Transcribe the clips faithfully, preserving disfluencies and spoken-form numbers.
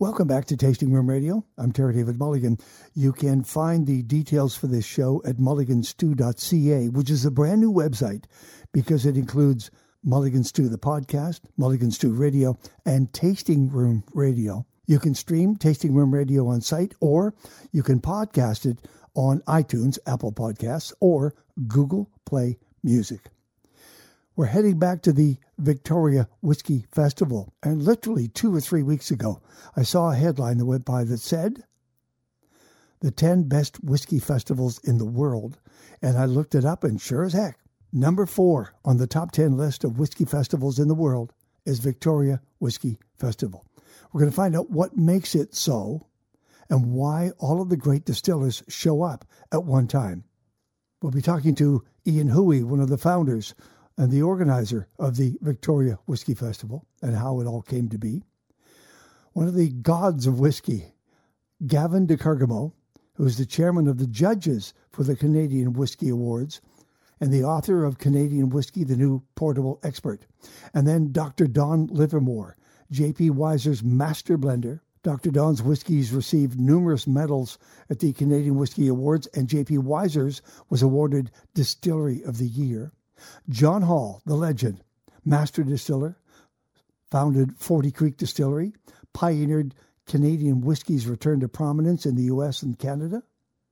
Welcome back to Tasting Room Radio. I'm Terry David Mulligan. You can find the details for this show at mulligan stew dot c a, which is a brand new website because it includes Mulligan Stew, the podcast, Mulligan Stew Radio, and Tasting Room Radio. You can stream Tasting Room Radio on site, or you can podcast it on iTunes, Apple Podcasts, or Google Play Music. We're heading back to the Victoria Whiskey Festival, and literally two or three weeks ago, I saw a headline that went by that said, the ten best whiskey festivals in the world, and I looked it up, and sure as heck, number four on the top ten list of whiskey festivals in the world is Victoria Whiskey Festival. We're going to find out what makes it so, and why all of the great distillers show up at one time. We'll be talking to Ian Huey, one of the founders and the organizer of the Victoria Whiskey Festival, and how it all came to be. One of the gods of whiskey, Gavin de Cargamo, who is the chairman of the judges for the Canadian Whiskey Awards, and the author of Canadian Whiskey, the New Portable Expert. And then Doctor Don Livermore, J P Weiser's master blender. Doctor Don's whiskeys received numerous medals at the Canadian Whiskey Awards, and J P Weiser's was awarded Distillery of the Year. John Hall, the legend, master distiller, founded Forty Creek Distillery, pioneered Canadian whiskey's return to prominence in the U S and Canada.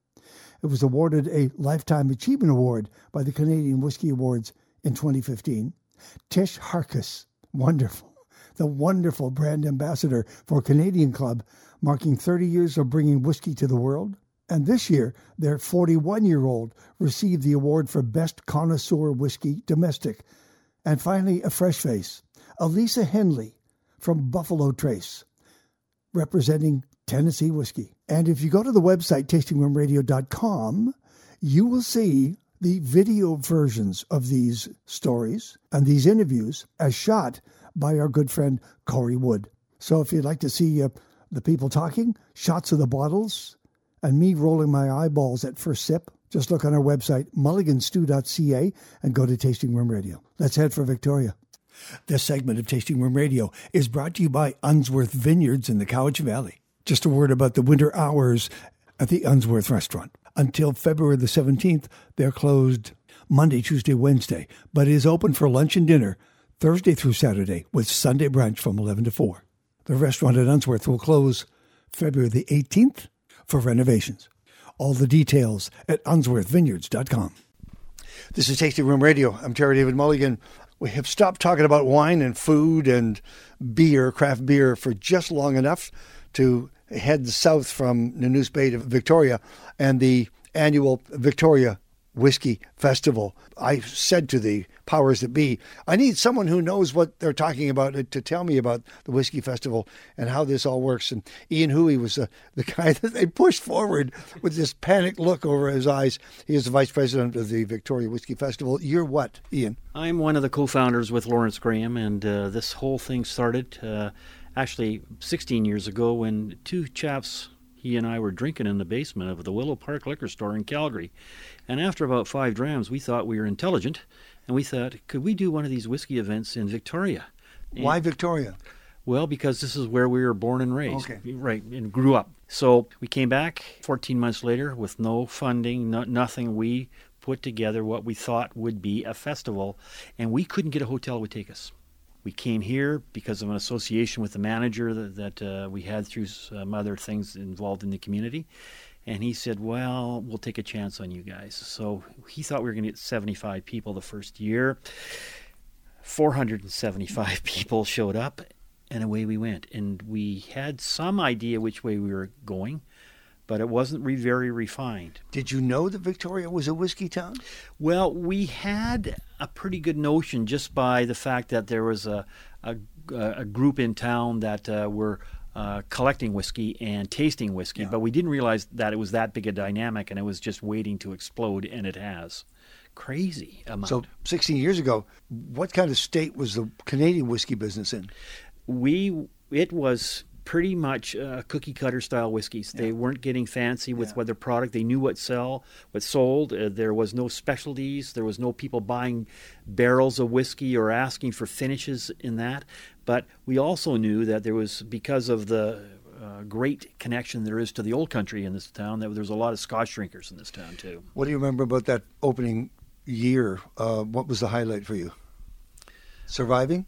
It was awarded a Lifetime Achievement Award by the Canadian Whiskey Awards in twenty fifteen. Tish Harkis, wonderful, the wonderful brand ambassador for Canadian Club, marking thirty years of bringing whiskey to the world. And this year, their forty-one-year-old received the award for Best Connoisseur Whiskey Domestic. And finally, a fresh face, Elisa Henley from Buffalo Trace, representing Tennessee whiskey. And if you go to the website, tasting room radio dot com, you will see the video versions of these stories and these interviews as shot by our good friend Corey Wood. So if you'd like to see uh, the people talking, shots of the bottles, and me rolling my eyeballs at first sip, just look on our website, mulligan stew dot c a, and go to Tasting Room Radio. Let's head for Victoria. This segment of Tasting Room Radio is brought to you by Unsworth Vineyards in the Cowichan Valley. Just a word about the winter hours at the Unsworth restaurant. Until February the seventeenth, they're closed Monday, Tuesday, Wednesday, but it is open for lunch and dinner Thursday through Saturday with Sunday brunch from eleven to four. The restaurant at Unsworth will close February the eighteenth for renovations. All the details at unsworth vineyards dot com. This is Tasting Room Radio. I'm Terry David Mulligan. We have stopped talking about wine and food and beer, craft beer, for just long enough to head south from Nanoose Bay to Victoria and the annual Victoria Whiskey Festival. I said to the powers that be, I need someone who knows what they're talking about to tell me about the Whiskey Festival and how this all works. And Ian Huey was uh, the guy that they pushed forward with this panicked look over his eyes. He is the vice president of the Victoria Whiskey Festival. You're what, Ian? I'm one of the co-founders with Lawrence Graham, and uh, this whole thing started uh, actually sixteen years ago when two chaps, he and I, were drinking in the basement of the Willow Park Liquor Store in Calgary. And after about five drams, we thought we were intelligent, and we thought, could we do one of these whiskey events in Victoria? And, why Victoria? Well, because this is where we were born and raised, okay. Right, and grew up. So we came back fourteen months later with no funding, no, nothing. We put together what we thought would be a festival, and we couldn't get a hotel that would take us. We came here because of an association with the manager that, that uh, we had through some other things involved in the community. And he said, well, we'll take a chance on you guys. So he thought we were going to get seventy-five people the first year. four hundred seventy-five people showed up, and away we went. And we had some idea which way we were going, but it wasn't re- very refined. Did you know that Victoria was a whiskey town? Well, we had a pretty good notion just by the fact that there was a a, a group in town that uh, were uh, collecting whiskey and tasting whiskey, yeah. But we didn't realize that it was that big a dynamic, and it was just waiting to explode, and it has. Crazy amount. So sixteen years ago, what kind of state was the Canadian whiskey business in? We it was pretty much uh, cookie cutter style whiskeys. Yeah. They weren't getting fancy with yeah. what their product. They knew what sell, what sold. Uh, there was no specialties. There was no people buying barrels of whiskey or asking for finishes in that. But we also knew that there was, because of the uh, great connection there is to the old country in this town. That there's a lot of Scotch drinkers in this town too. What do you remember about that opening year? Uh, what was the highlight for you? Surviving?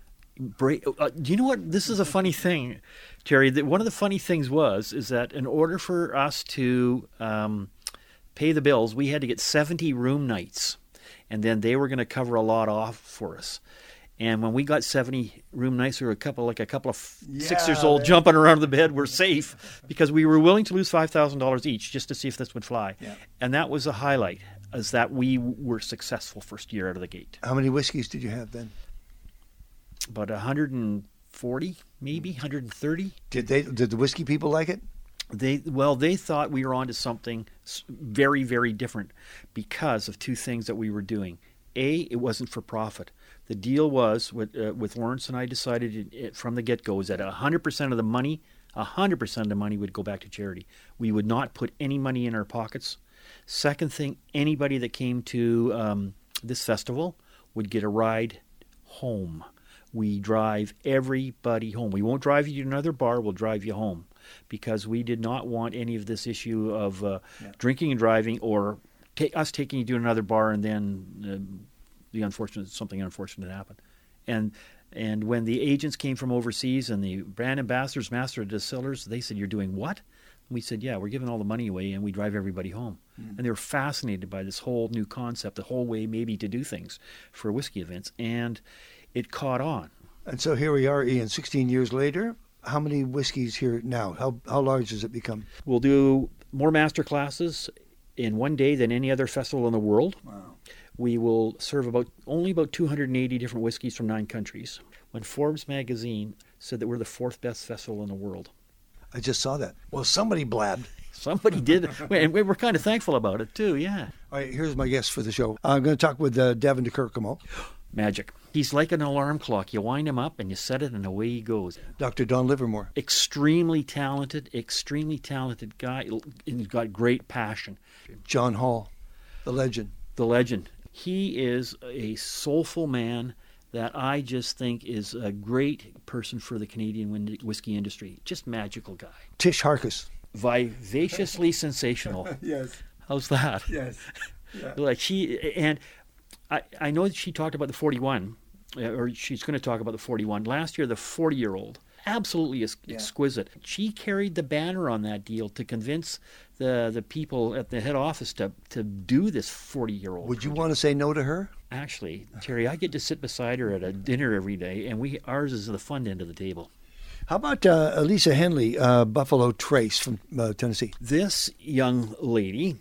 Break, uh, do you know what? This is a funny thing, Terry. That one of the funny things was is that in order for us to um, pay the bills, we had to get seventy room nights, and then they were going to cover a lot off for us. And when we got seventy room nights, we were a couple like a couple of yeah, six years old man. jumping around the bed. We're safe because we were willing to lose five thousand dollars each just to see if this would fly. Yeah. And that was a highlight, is that we were successful first year out of the gate. How many whiskeys did you have then? About one hundred forty, maybe one hundred thirty. Did they? Did the whiskey people like it? They well, they thought we were onto something very, very different because of two things that we were doing. A, it wasn't for profit. The deal was with uh, with Lawrence and I decided it, it, from the get go is that one hundred percent of the money, one hundred percent of the money would go back to charity. We would not put any money in our pockets. Second thing, anybody that came to um, this festival would get a ride home. We drive everybody home. We won't drive you to another bar. We'll drive you home because we did not want any of this issue of uh, yeah. drinking and driving or ta- us taking you to another bar and then uh, the unfortunate something unfortunate happened. And and when the agents came from overseas and the brand ambassadors, master distillers, they said, "You're doing what?" And we said, "Yeah, we're giving all the money away and we drive everybody home." Mm. And they were fascinated by this whole new concept, the whole way maybe to do things for whiskey events. And it caught on. And so here we are, Ian, sixteen years later. How many whiskeys here now? How how large has it become? We'll do more master classes in one day than any other festival in the world. Wow. We will serve about only about two hundred eighty different whiskeys from nine countries. When Forbes magazine said that we're the fourth best festival in the world. I just saw that. Well, somebody blabbed. Somebody did. And we were kind of thankful about it, too, yeah. All right, here's my guest for the show. I'm going to talk with uh, Devin de Kirkemo. Magic. He's like an alarm clock. You wind him up and you set it and away he goes. Doctor Don Livermore. Extremely talented, extremely talented guy. He's got great passion. John Hall, the legend. The legend. He is a soulful man that I just think is a great person for the Canadian whiskey industry. Just magical guy. Tish Harkis. Vivaciously sensational. Yes. How's that? Yes. Yeah. Like she and I, I know that she talked about the forty-one, or she's going to talk about the forty-one. Last year, the forty-year-old, absolutely ex- yeah. exquisite. She carried the banner on that deal to convince the the people at the head office to, to do this forty-year-old. Would you project. want to say no to her? Actually, Terry, I get to sit beside her at a dinner every day, and we ours is the fun end of the table. How about uh, Elisa Henley, uh, Buffalo Trace from uh, Tennessee? This young lady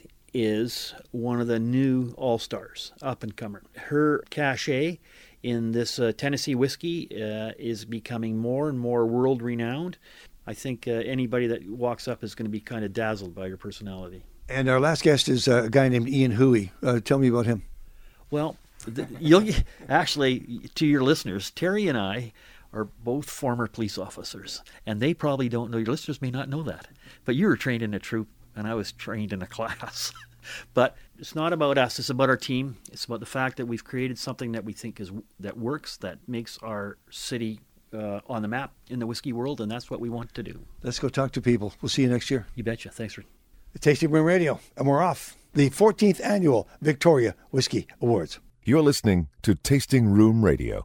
is one of the new all-stars, up-and-comer. Her cachet in this uh, Tennessee whiskey uh, is becoming more and more world-renowned. I think uh, anybody that walks up is going to be kind of dazzled by her personality. And our last guest is uh, a guy named Ian Huey. Uh, tell me about him. Well, the, you'll actually, to your listeners, Terry and I are both former police officers, and they probably don't know. Your listeners may not know that, but you were trained in a troop, and I was trained in a class. But it's not about us. It's about our team. It's about the fact that we've created something that we think is that works, that makes our city uh, on the map in the whiskey world, and that's what we want to do. Let's go talk to people. We'll see you next year. You betcha. Thanks for Tasting Room Radio, and we're off. The fourteenth Annual Victoria Whiskey Awards. You're listening to Tasting Room Radio.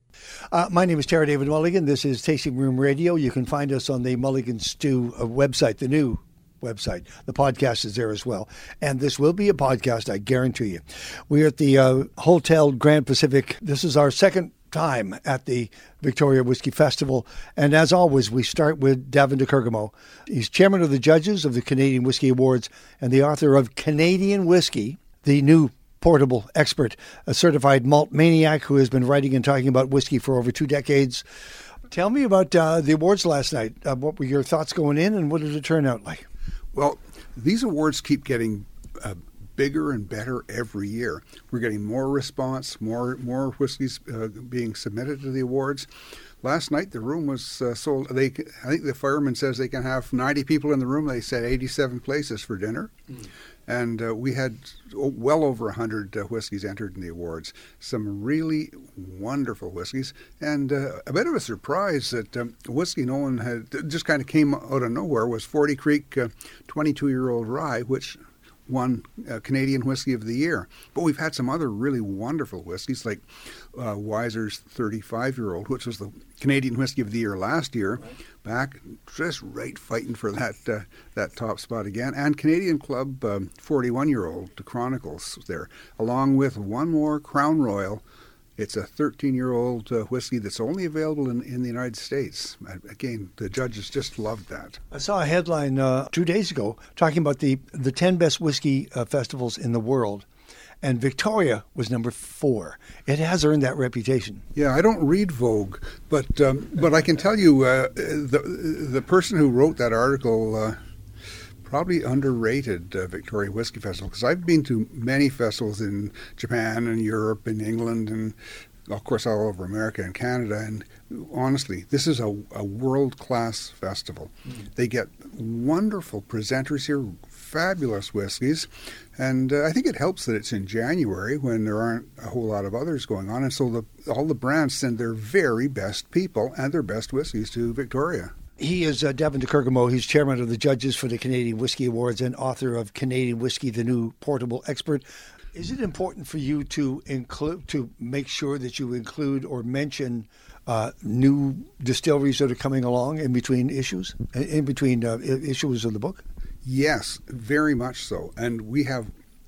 Uh, my name is Terry David Mulligan. This is Tasting Room Radio. You can find us on the Mulligan Stew uh, website, the new website. The podcast is there as well. And this will be a podcast, I guarantee you. We're at the uh, Hotel Grand Pacific. This is our second time at the Victoria Whiskey Festival. And as always, we start with Devin de Kirkemo. He's chairman of the judges of the Canadian Whiskey Awards and the author of Canadian Whiskey, the new portable expert, a certified malt maniac who has been writing and talking about whiskey for over two decades. Tell me about uh, the awards last night. Uh, what were your thoughts going in, and what did it turn out like? Well, these awards keep getting uh, bigger and better every year. We're getting more response, more more whiskeys uh, being submitted to the awards. Last night the room was uh, sold. They, I think the fireman says they can have ninety people in the room. They said eighty-seven places for dinner. Mm. And uh, we had well over one hundred uh, whiskeys entered in the awards. Some really wonderful whiskeys. And uh, a bit of a surprise that um, whiskey no one had, just kind of came out of nowhere, was Forty Creek uh, twenty-two-year-old rye, which won uh, Canadian Whiskey of the Year. But we've had some other really wonderful whiskeys, like uh, Weiser's thirty-five-year-old, which was the Canadian Whiskey of the Year last year, right. Back just right fighting for that uh, that top spot again. And Canadian Club um, forty-one-year-old, the Chronicles there, along with one more Crown Royal. It's a thirteen-year-old uh, whiskey that's only available in, in the United States. Again, the judges just loved that. I saw a headline uh, two days ago talking about the, the ten best whiskey uh, festivals in the world, and Victoria was number four. It has earned that reputation. Yeah, I don't read Vogue, but um, but I can tell you uh, the the person who wrote that article uh, probably underrated uh, Victoria Whiskey Festival, because I've been to many festivals in Japan and Europe and England and, of course, all over America and Canada. And honestly, this is a, a world-class festival. Mm. They get wonderful presenters here, fabulous whiskeys. And uh, I think it helps that it's in January when there aren't a whole lot of others going on. And so the, all the brands send their very best people and their best whiskeys to Victoria. He is uh, Davin de Kergamo. He's chairman of the judges for the Canadian Whiskey Awards and author of Canadian Whiskey, the New Portable Expert. Is it important for you to include, to make sure that you include or mention uh, new distilleries that are coming along in between issues, in between uh, issues of the book? Yes, very much so. And we have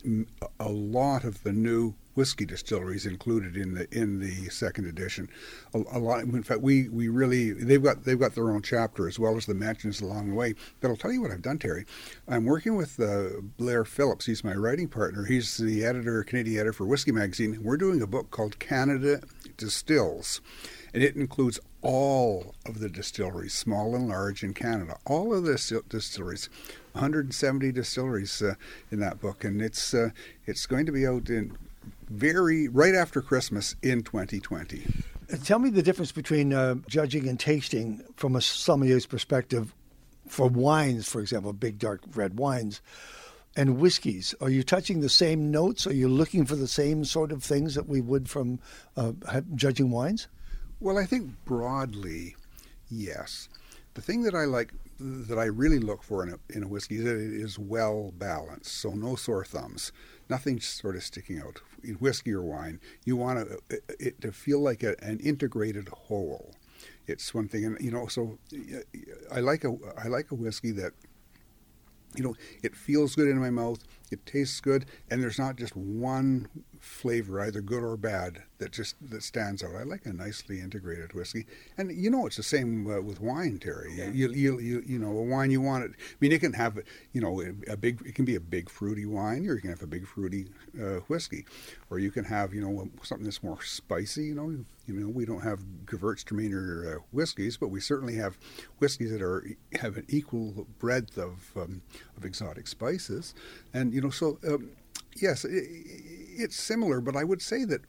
a lot of the new whiskey distilleries included in the in the second edition. A, a lot. In fact, we, we really they've got they've got their own chapter as well as the mentions along the way. But I'll tell you what I've done, Terry. I'm working with uh, Blair Phillips. He's my writing partner. He's the editor, Canadian editor for Whiskey Magazine. We're doing a book called Canada Distills, and it includes all of the distilleries, small and large, in Canada. All of the distilleries. one hundred seventy distilleries uh, in that book, and it's uh, it's going to be out in very right after Christmas in twenty twenty. Tell me the difference between uh, judging and tasting from a sommelier's perspective for wines, for example, big dark red wines, and whiskeys. Are you touching the same notes? Are you looking for the same sort of things that we would from uh, judging wines? Well, I think broadly, yes. The thing that I like, that I really look for in a, in a whiskey is that it is well balanced, so no sore thumbs, nothing sort of sticking out. In whiskey or wine, you want to, it to feel like a, an integrated whole. It's one thing, and you know, so I like a I like a whiskey that, you know, it feels good in my mouth, it tastes good, and there's not just one flavor, either good or bad, that just that stands out. I like a nicely integrated whiskey, and you know it's the same uh, with wine, Terry. Yeah. You, you you you know a wine you want it. I mean, it can have you know a big. It can be a big fruity wine, or you can have a big fruity uh, whiskey, or you can have you know something that's more spicy. You know, you know we don't have Gewürztraminer uh, whiskeys, but we certainly have whiskeys that are have an equal breadth of um, of exotic spices, and you know so. Um, Yes, it's similar, but I would say that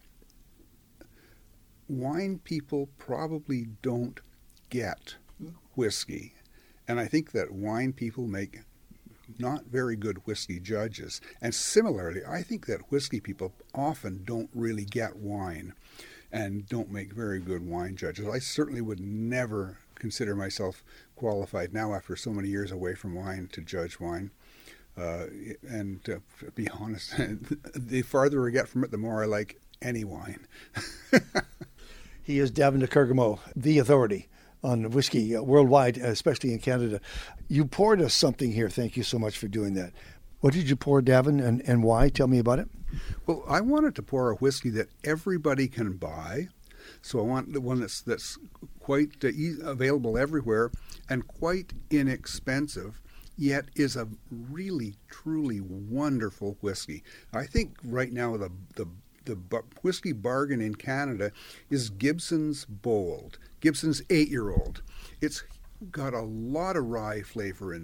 wine people probably don't get whiskey. And I think that wine people make not very good whiskey judges. And similarly, I think that whiskey people often don't really get wine and don't make very good wine judges. I certainly would never consider myself qualified now after so many years away from wine to judge wine. Uh, and uh, to be honest, the farther I get from it, the more I like any wine. He is Davin de Kergamo, the authority on whiskey uh, worldwide, especially in Canada. You poured us something here. Thank you so much for doing that. What did you pour, Davin, and, and why? Tell me about it. Well, I wanted to pour a whiskey that everybody can buy. So I want the one that's that's quite uh, e- available everywhere and quite inexpensive, yet is a really, truly wonderful whiskey. I think right now the the the whiskey bargain in Canada is Gibson's Bold, Gibson's eight-year-old. It's got a lot of rye flavor in that.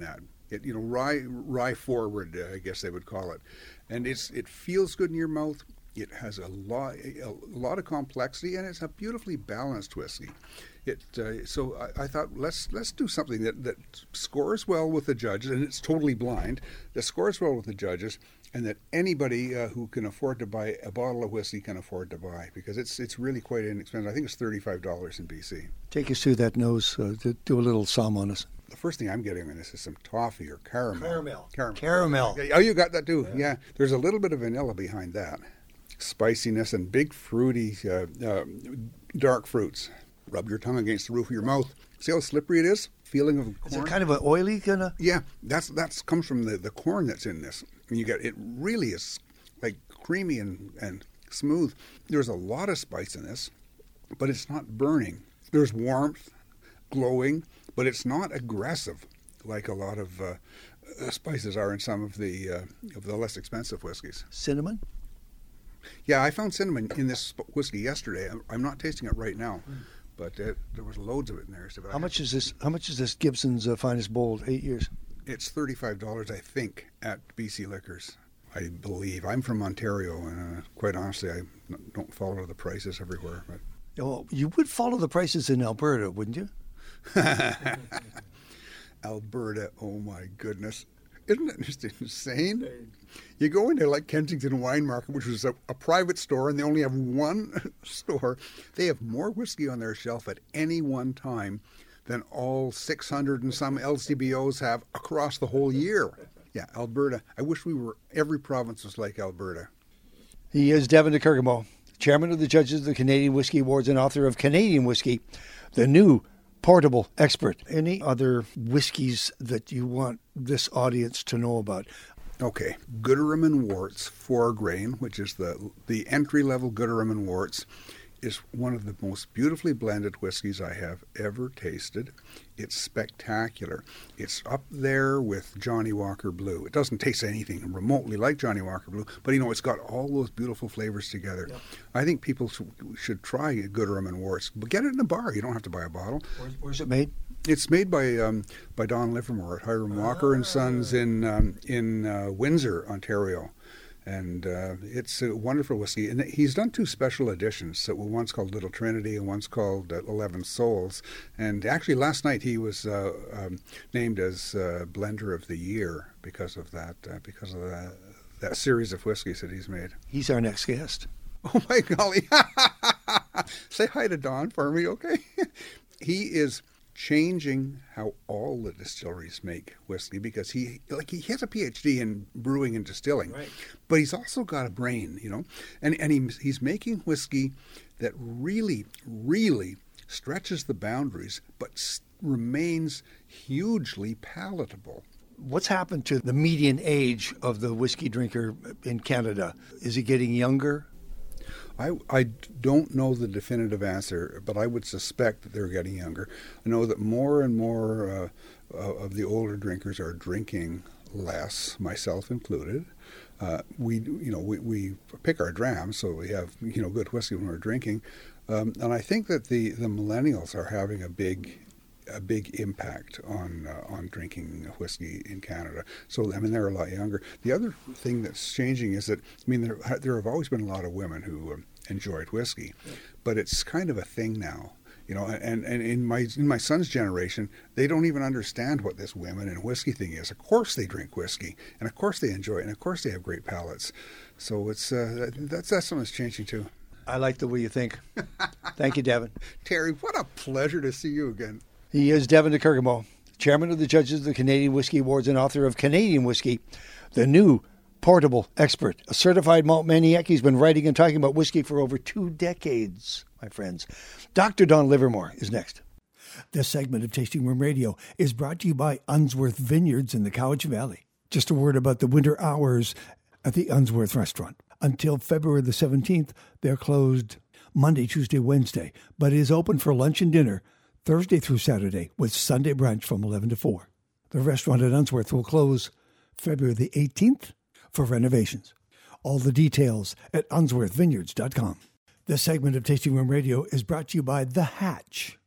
It, you know, rye rye forward, uh, I guess they would call it, and it's it feels good in your mouth. It has a lot a lot of complexity, and it's a beautifully balanced whiskey. It uh, so I, I thought let's let's do something that, that scores well with the judges, and it's totally blind. That scores well with the judges, and that anybody uh, who can afford to buy a bottle of whiskey can afford to buy, because it's it's really quite inexpensive. I think it's thirty-five dollars in B C. Take us through that nose. Uh, do a little psalm on us. The first thing I'm getting on this is some toffee or caramel. Caramel. Caramel. Caramel. Oh, you got that too. Yeah. yeah. There's a little bit of vanilla behind that. Spiciness and big fruity, uh, uh, dark fruits. Rub your tongue against the roof of your mouth. See how slippery it is? Feeling of corn. Is it kind of an oily kind of? Yeah, that's that's comes from the, the corn that's in this. And you get it really is like creamy and, and smooth. There's a lot of spice in this, but it's not burning. There's warmth, glowing, but it's not aggressive like a lot of uh, spices are in some of the uh, of the less expensive whiskeys. Cinnamon? Yeah, I found cinnamon in this whiskey yesterday. I'm not tasting it right now, mm. but it, there was loads of it in there. So how much is this? How much is this Gibson's uh, Finest Bold eight years? It's thirty-five dollars, I think, at B C Liquors. I believe. I'm from Ontario, and uh, quite honestly, I don't follow the prices everywhere. But well, you would follow the prices in Alberta, wouldn't you? Alberta, oh my goodness. Isn't it just insane? You go into like Kensington Wine Market, which was a, a private store, and they only have one store. They have more whiskey on their shelf at any one time than all six hundred and some L C B Os have across the whole year. Yeah, Alberta. I wish we were, every province was like Alberta. He is Devin de Kergamo, chairman of the judges of the Canadian Whisky Awards and author of Canadian Whisky, the new portable expert. Any other whiskeys that you want this audience to know about? Okay, Gooderham and Worts four grain, which is the the entry level Gooderham and Worts, is one of the most beautifully blended whiskeys I have ever tasted. It's spectacular. It's up there with Johnnie Walker Blue. It doesn't taste anything remotely like Johnnie Walker Blue, but you know, it's got all those beautiful flavors together. Yep. I think people sh- should try Gooderham and Worts, but get it in a bar. You don't have to buy a bottle. Where's, where's it made? It's made by um, by Don Livermore at Hiram Walker and Sons in um, in uh, Windsor, Ontario. And uh, it's a wonderful whiskey. And he's done two special editions. So one's called Little Trinity and one's called uh, Eleven Souls. And actually last night he was uh, um, named as uh, Blender of the Year because of that, uh, because of that, that series of whiskeys that he's made. He's our next guest. Oh, my golly. Say hi to Don for me, okay? He is changing how all the distilleries make whiskey, because he like he has a P H D in brewing and distilling, right. But he's also got a brain, you know, and and he, he's making whiskey that really, really stretches the boundaries, but s- remains hugely palatable. What's happened to the median age of the whiskey drinker in Canada? Is he getting younger? I, I don't know the definitive answer, but I would suspect that they're getting younger. I know that more and more uh, uh, of the older drinkers are drinking less, myself included. Uh, we, you know, we, we pick our drams, so we have, you know, good whiskey when we're drinking. Um, and I think that the, the millennials are having a big a big impact on uh, on drinking whiskey in Canada. So, I mean, they're a lot younger. The other thing that's changing is that, I mean, there, there have always been a lot of women who um, enjoyed whiskey, yeah. But it's kind of a thing now. You know, and, and in my in my son's generation, they don't even understand what this women and whiskey thing is. Of course they drink whiskey, and of course they enjoy it, and of course they have great palates. So it's uh, that's that's something that's changing too. I like the way you think. Thank you, Devin. Terry, what a pleasure to see you again. He is Devin de Kergamo, chairman of the judges of the Canadian Whisky Awards and author of Canadian Whisky, the new portable expert, a certified malt maniac. He's been writing and talking about whiskey for over two decades, my friends. Doctor Don Livermore is next. This segment of Tasting Room Radio is brought to you by Unsworth Vineyards in the Cowichan Valley. Just a word about the winter hours at the Unsworth restaurant. Until February the seventeenth, they're closed Monday, Tuesday, Wednesday, but is open for lunch and dinner Thursday through Saturday, with Sunday brunch from eleven to four. The restaurant at Unsworth will close February the eighteenth for renovations. All the details at unsworth vineyards dot com. This segment of Tasting Room Radio is brought to you by The Hatch.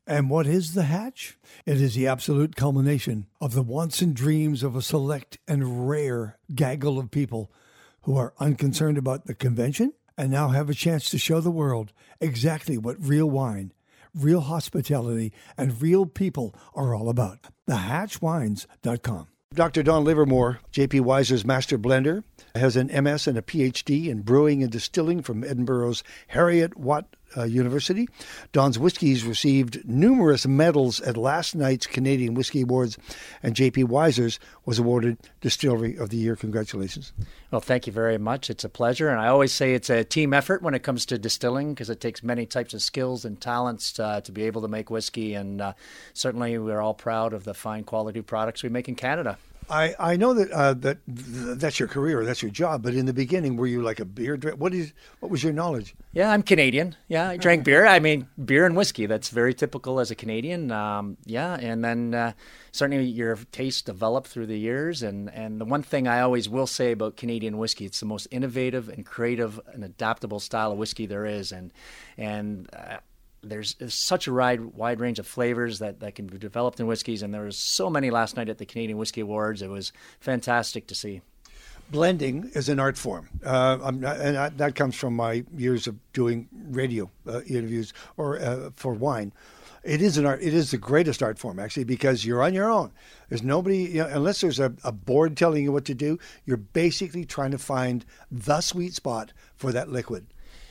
And what is the Hatch? It is the absolute culmination of the wants and dreams of a select and rare gaggle of people who are unconcerned about the convention and now have a chance to show the world exactly what real wine, real hospitality, and real people are all about. the hatch wines dot com. Doctor Don Livermore, J P Wiser's master blender, has an M S and a P H D in brewing and distilling from Edinburgh's Heriot Watt uh, University. Don's whiskeys received numerous medals at last night's Canadian Whisky Awards, and J P Wiser's was awarded Distillery of the Year. Congratulations. Well, thank you very much. It's a pleasure. And I always say it's a team effort when it comes to distilling, because it takes many types of skills and talents uh, to be able to make whiskey. And uh, certainly we're all proud of the fine quality products we make in Canada. I, I know that uh, that that's your career, that's your job. But in the beginning, were you like a beer drinker? What is what was your knowledge? Yeah, I'm Canadian. Yeah, I drank beer. I mean, beer and whiskey. That's very typical as a Canadian. Um, yeah, and then uh, certainly your taste developed through the years. And, and the one thing I always will say about Canadian whiskey, it's the most innovative and creative and adaptable style of whiskey there is. And and uh, There's, there's such a wide, wide range of flavors that, that can be developed in whiskeys, and there was so many last night at the Canadian Whisky Awards. It was fantastic to see. Blending is an art form, uh, I'm not, and I, that comes from my years of doing radio uh, interviews or uh, for wine. It is an art. It is the greatest art form, actually, because you're on your own. There's nobody, you know, unless there's a, a board telling you what to do. You're basically trying to find the sweet spot for that liquid.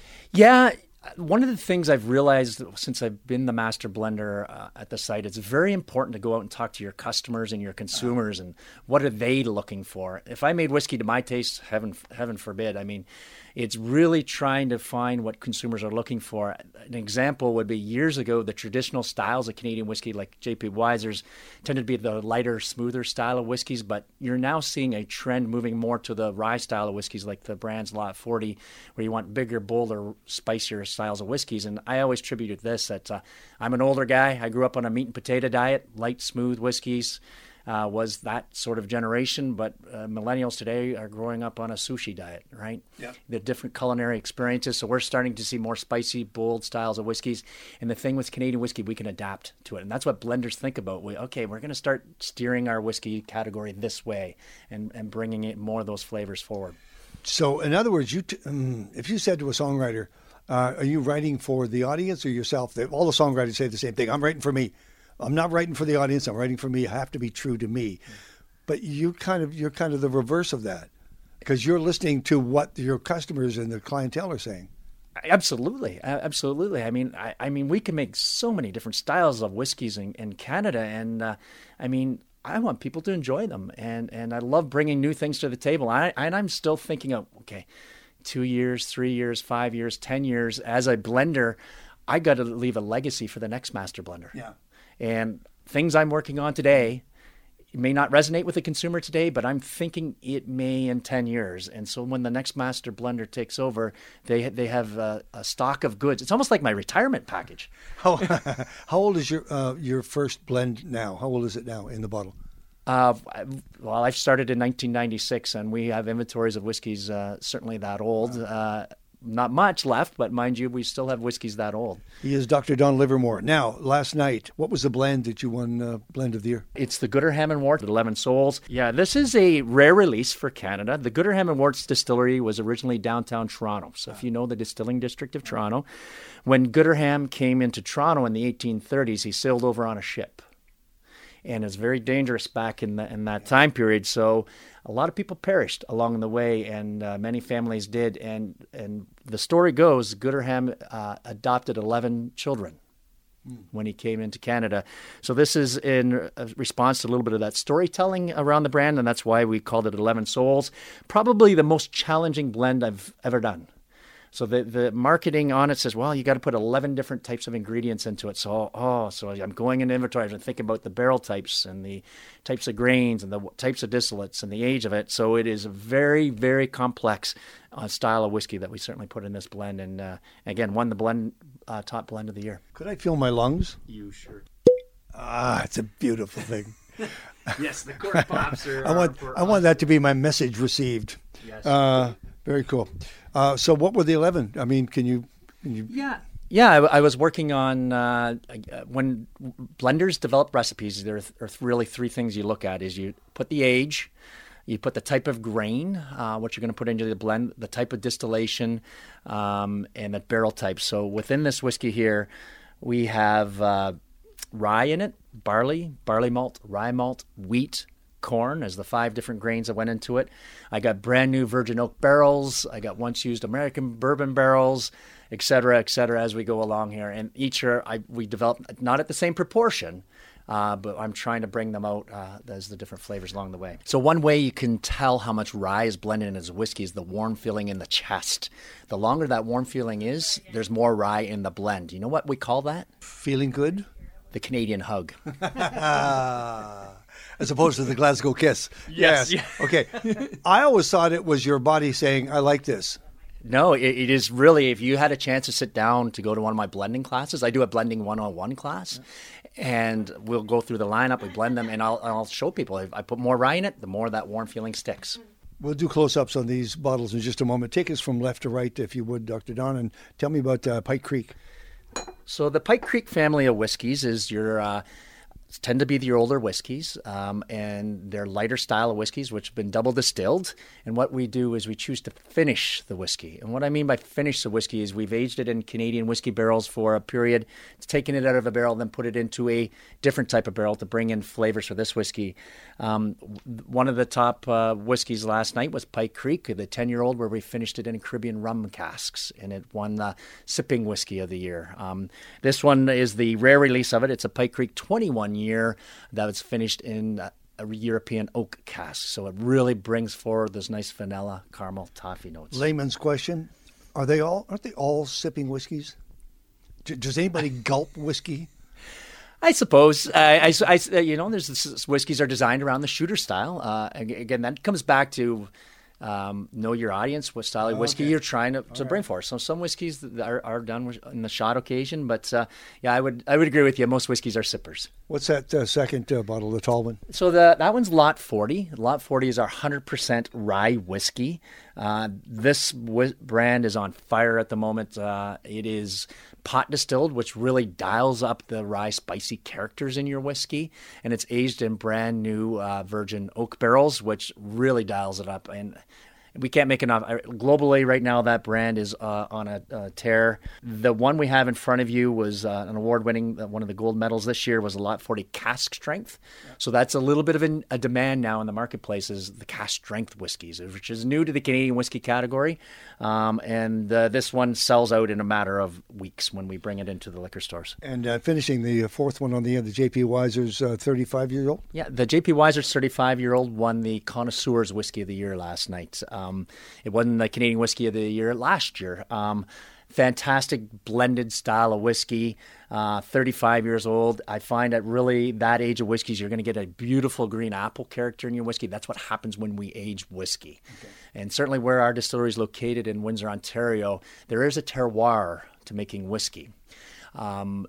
Yeah. One of the things I've realized since I've been the master blender uh, at the site, it's very important to go out and talk to your customers and your consumers and what are they looking for. If I made whiskey to my taste, heaven heaven forbid. I mean, it's really trying to find what consumers are looking for. An example would be years ago, the traditional styles of Canadian whiskey, like J P Wiser's, tended to be the lighter, smoother style of whiskeys, but you're now seeing a trend moving more to the rye style of whiskeys, like the brand's Lot forty, where you want bigger, bolder, spicier styles of whiskeys. And I always attribute this that uh, I'm an older guy. I grew up on a meat and potato diet, light, smooth whiskeys. Uh, was that sort of generation, but uh, millennials today are growing up on a sushi diet, right? Yeah. The different culinary experiences, so we're starting to see more spicy, bold styles of whiskeys. And the thing with Canadian whiskey, we can adapt to it, and that's what blenders think about. We, okay, we're going to start steering our whiskey category this way and, and bringing it more of those flavors forward. So, in other words, you t- um, if you said to a songwriter, uh, are you writing for the audience or yourself? They, all the songwriters say the same thing. I'm writing for me. I'm not writing for the audience. I'm writing for me. I have to be true to me. But you kind of, you're kind of the reverse of that, because you're listening to what your customers and the clientele are saying. Absolutely, absolutely. I mean, I, I mean, we can make so many different styles of whiskeys in, in Canada, and uh, I mean, I want people to enjoy them, and, and I love bringing new things to the table. I, and I'm still thinking of, okay, two years, three years, five years, ten years as a blender, I got to leave a legacy for the next master blender. Yeah. And things I'm working on today may not resonate with the consumer today, but I'm thinking it may in ten years. And so when the next master blender takes over, they they have a, a stock of goods. It's almost like my retirement package. How how old is your uh, your first blend now? How old is it now in the bottle? Uh, well, I started in nineteen ninety-six, and we have inventories of whiskeys uh, certainly that old. Wow. Uh, Not much left, but mind you, we still have whiskeys that old. He is Doctor Don Livermore. Now, last night, what was the blend that you won uh, Blend of the Year? It's the Gooderham and Wart, eleven Souls. Yeah, this is a rare release for Canada. The Gooderham and Wart's distillery was originally downtown Toronto. So if you know the distilling district of Toronto, when Gooderham came into Toronto in the eighteen thirties, he sailed over on a ship. And it's very dangerous back in the, in that time period. So a lot of people perished along the way, and uh, many families did. And and the story goes, Gooderham uh, adopted eleven children mm. when he came into Canada. So this is in response to a little bit of that storytelling around the brand, and that's why we called it eleven Souls. Probably the most challenging blend I've ever done. So the the marketing on it says, well, you got to put eleven different types of ingredients into it. So, oh, so I'm going into inventory and thinking about the barrel types and the types of grains and the types of distillates and the age of it. So it is a very, very complex uh, style of whiskey that we certainly put in this blend. And uh, again, won the blend uh, top blend of the year. Could I feel my lungs? You sure. Ah, it's a beautiful thing. Yes, the cork pops are. I want I want that to be my message received. Yes. Uh, very cool. Uh, so what were the eleven? I mean, can you, can you? Yeah. Yeah, I, I was working on, uh, when blenders develop recipes, there are really three things you look at. Is you put the age, you put the type of grain, uh, what you're going to put into the blend, the type of distillation, um, and the barrel type. So within this whiskey here, we have uh, rye in it, barley, barley malt, rye malt, wheat, corn as the five different grains that went into it. I got brand new virgin oak barrels. I got once used American bourbon barrels, et cetera, et cetera, as we go along here. And each are, I, we developed, not at the same proportion, uh, but I'm trying to bring them out uh, as the different flavors along the way. So one way you can tell how much rye is blended in as whiskey is the warm feeling in the chest. The longer that warm feeling is, there's more rye in the blend. You know what we call that? Feeling good? The Canadian hug. As opposed to the Glasgow kiss. Yes. yes. Okay. I always thought it was your body saying, I like this. No, it, it is really, if you had a chance to sit down to go to one of my blending classes, I do a blending one oh one class, and we'll go through the lineup, we blend them, and I'll, I'll show people, if I put more rye in it, the more that warm feeling sticks. We'll do close-ups on these bottles in just a moment. Take us from left to right, if you would, Doctor Don, and tell me about uh, Pike Creek. So the Pike Creek family of whiskeys is your... Uh, tend to be the older whiskeys, um, and they're lighter style of whiskeys, which have been double distilled. And what we do is we choose to finish the whiskey. And what I mean by finish the whiskey is we've aged it in Canadian whiskey barrels for a period, it's taken it out of a barrel, then put it into a different type of barrel to bring in flavors for this whiskey. Um, one of the top uh, whiskeys last night was Pike Creek, the ten-year-old, where we finished it in Caribbean rum casks, and it won the Sipping Whiskey of the Year. Um, this one is the rare release of it. It's a Pike Creek twenty-one year that was finished in a European oak cask. So it really brings forward those nice vanilla, caramel, toffee notes. Layman's question, are they all, aren't they all sipping whiskeys? D- does anybody gulp whiskey? I suppose. I, I, I, you know, there's this, whiskeys are designed around the shooter style. Uh, again, that comes back to um, know your audience, what style of whiskey okay. you're trying to, to right. bring forth. So some whiskeys are, are done in the shot occasion, but uh, yeah, I would I would agree with you. Most whiskeys are sippers. What's that uh, second uh, bottle, the tall one? So the that one's Lot forty. Lot forty is our one hundred percent rye whiskey. Uh, this w- brand is on fire at the moment. Uh, it is pot distilled, which really dials up the rye spicy characters in your whiskey, and it's aged in brand new uh, virgin oak barrels, which really dials it up. And we can't make enough. Globally right now, that brand is uh, on a, a tear. The one we have in front of you was uh, an award-winning, uh, one of the gold medals this year was a Lot forty cask strength. Yeah. So that's a little bit of an, a demand now in the marketplace is the cask strength whiskeys, which is new to the Canadian whiskey category. Um, and uh, this one sells out in a matter of weeks when we bring it into the liquor stores. And uh, finishing the fourth one on the end, the J P Wiser's uh, thirty-five-year-old? Yeah, the J P Wiser's thirty-five-year-old won the Connoisseur's Whiskey of the Year last night. Um, it won the Canadian Whiskey of the Year last year. Um, fantastic blended style of whiskey, uh, thirty-five years old. I find at really that age of whiskeys, you're going to get a beautiful green apple character in your whiskey. That's what happens when we age whiskey. Okay. And certainly where our distillery is located in Windsor, Ontario, there is a terroir to making whiskey. Um,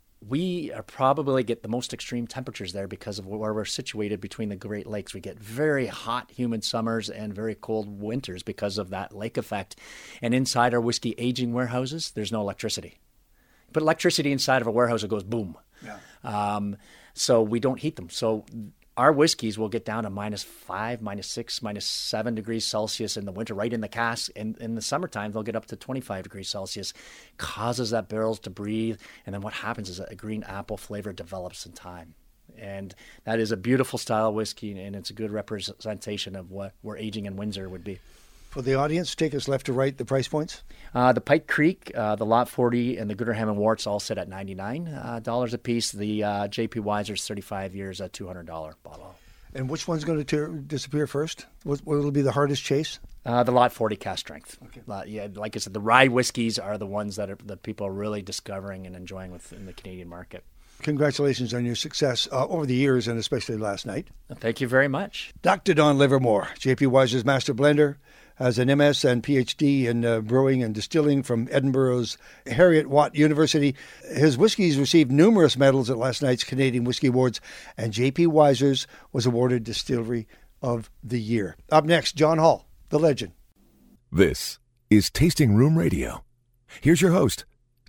We are probably get the most extreme temperatures there because of where we're situated between the Great Lakes. We get very hot, humid summers and very cold winters because of that lake effect. And inside our whiskey aging warehouses, there's no electricity. Put electricity inside of a warehouse, it goes boom. Yeah. Um, so we don't heat them. So our whiskeys will get down to minus five, minus six, minus seven degrees Celsius in the winter, right in the cask. And in the summertime, they'll get up to twenty-five degrees Celsius. Causes that barrels to breathe. And then what happens is a green apple flavor develops in time. And that is a beautiful style of whiskey, and it's a good representation of what we're aging in Windsor would be. For the audience, take us left to right, the price points? Uh, the Pike Creek, uh, the Lot forty, and the Gooderham and Warts all sit at ninety-nine dollars uh, a piece. The uh, J P Wiser's thirty-five years at two hundred dollars bottle. And which one's going to ter- disappear first? What will be the hardest chase? Uh, the Lot forty cask strength. Okay. Uh, yeah, like I said, the rye whiskeys are the ones that are, that people are really discovering and enjoying within the Canadian market. Congratulations on your success uh, over the years and especially last night. Thank you very much. Doctor Don Livermore, J P Wiser's Master Blender, has an M S and P H D in uh, brewing and distilling from Edinburgh's Heriot Watt University. His whiskeys received numerous medals at last night's Canadian Whisky Awards, and J P Wiser's was awarded Distillery of the Year. Up next, John Hall, the legend. This is Tasting Room Radio. Here's your host,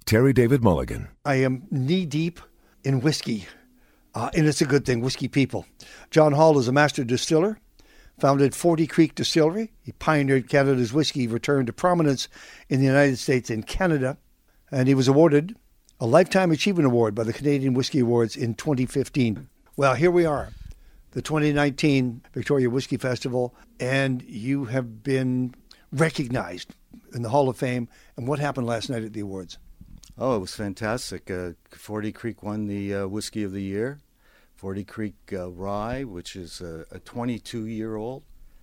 Terry David Mulligan. I am knee-deep in whiskey, uh, and it's a good thing, whiskey people. John Hall is a master distiller, founded Forty Creek Distillery. He pioneered Canada's whiskey return to prominence in the United States and Canada, and he was awarded a Lifetime Achievement Award by the Canadian Whiskey Awards in twenty fifteen. Well, here we are, the twenty nineteen Victoria Whiskey Festival, and you have been recognized in the Hall of Fame. And what happened last night at the awards? Oh, it was fantastic. Uh, Forty Creek won the uh, Whiskey of the Year. Forty Creek uh, Rye, which is a, a twenty-two-year-old,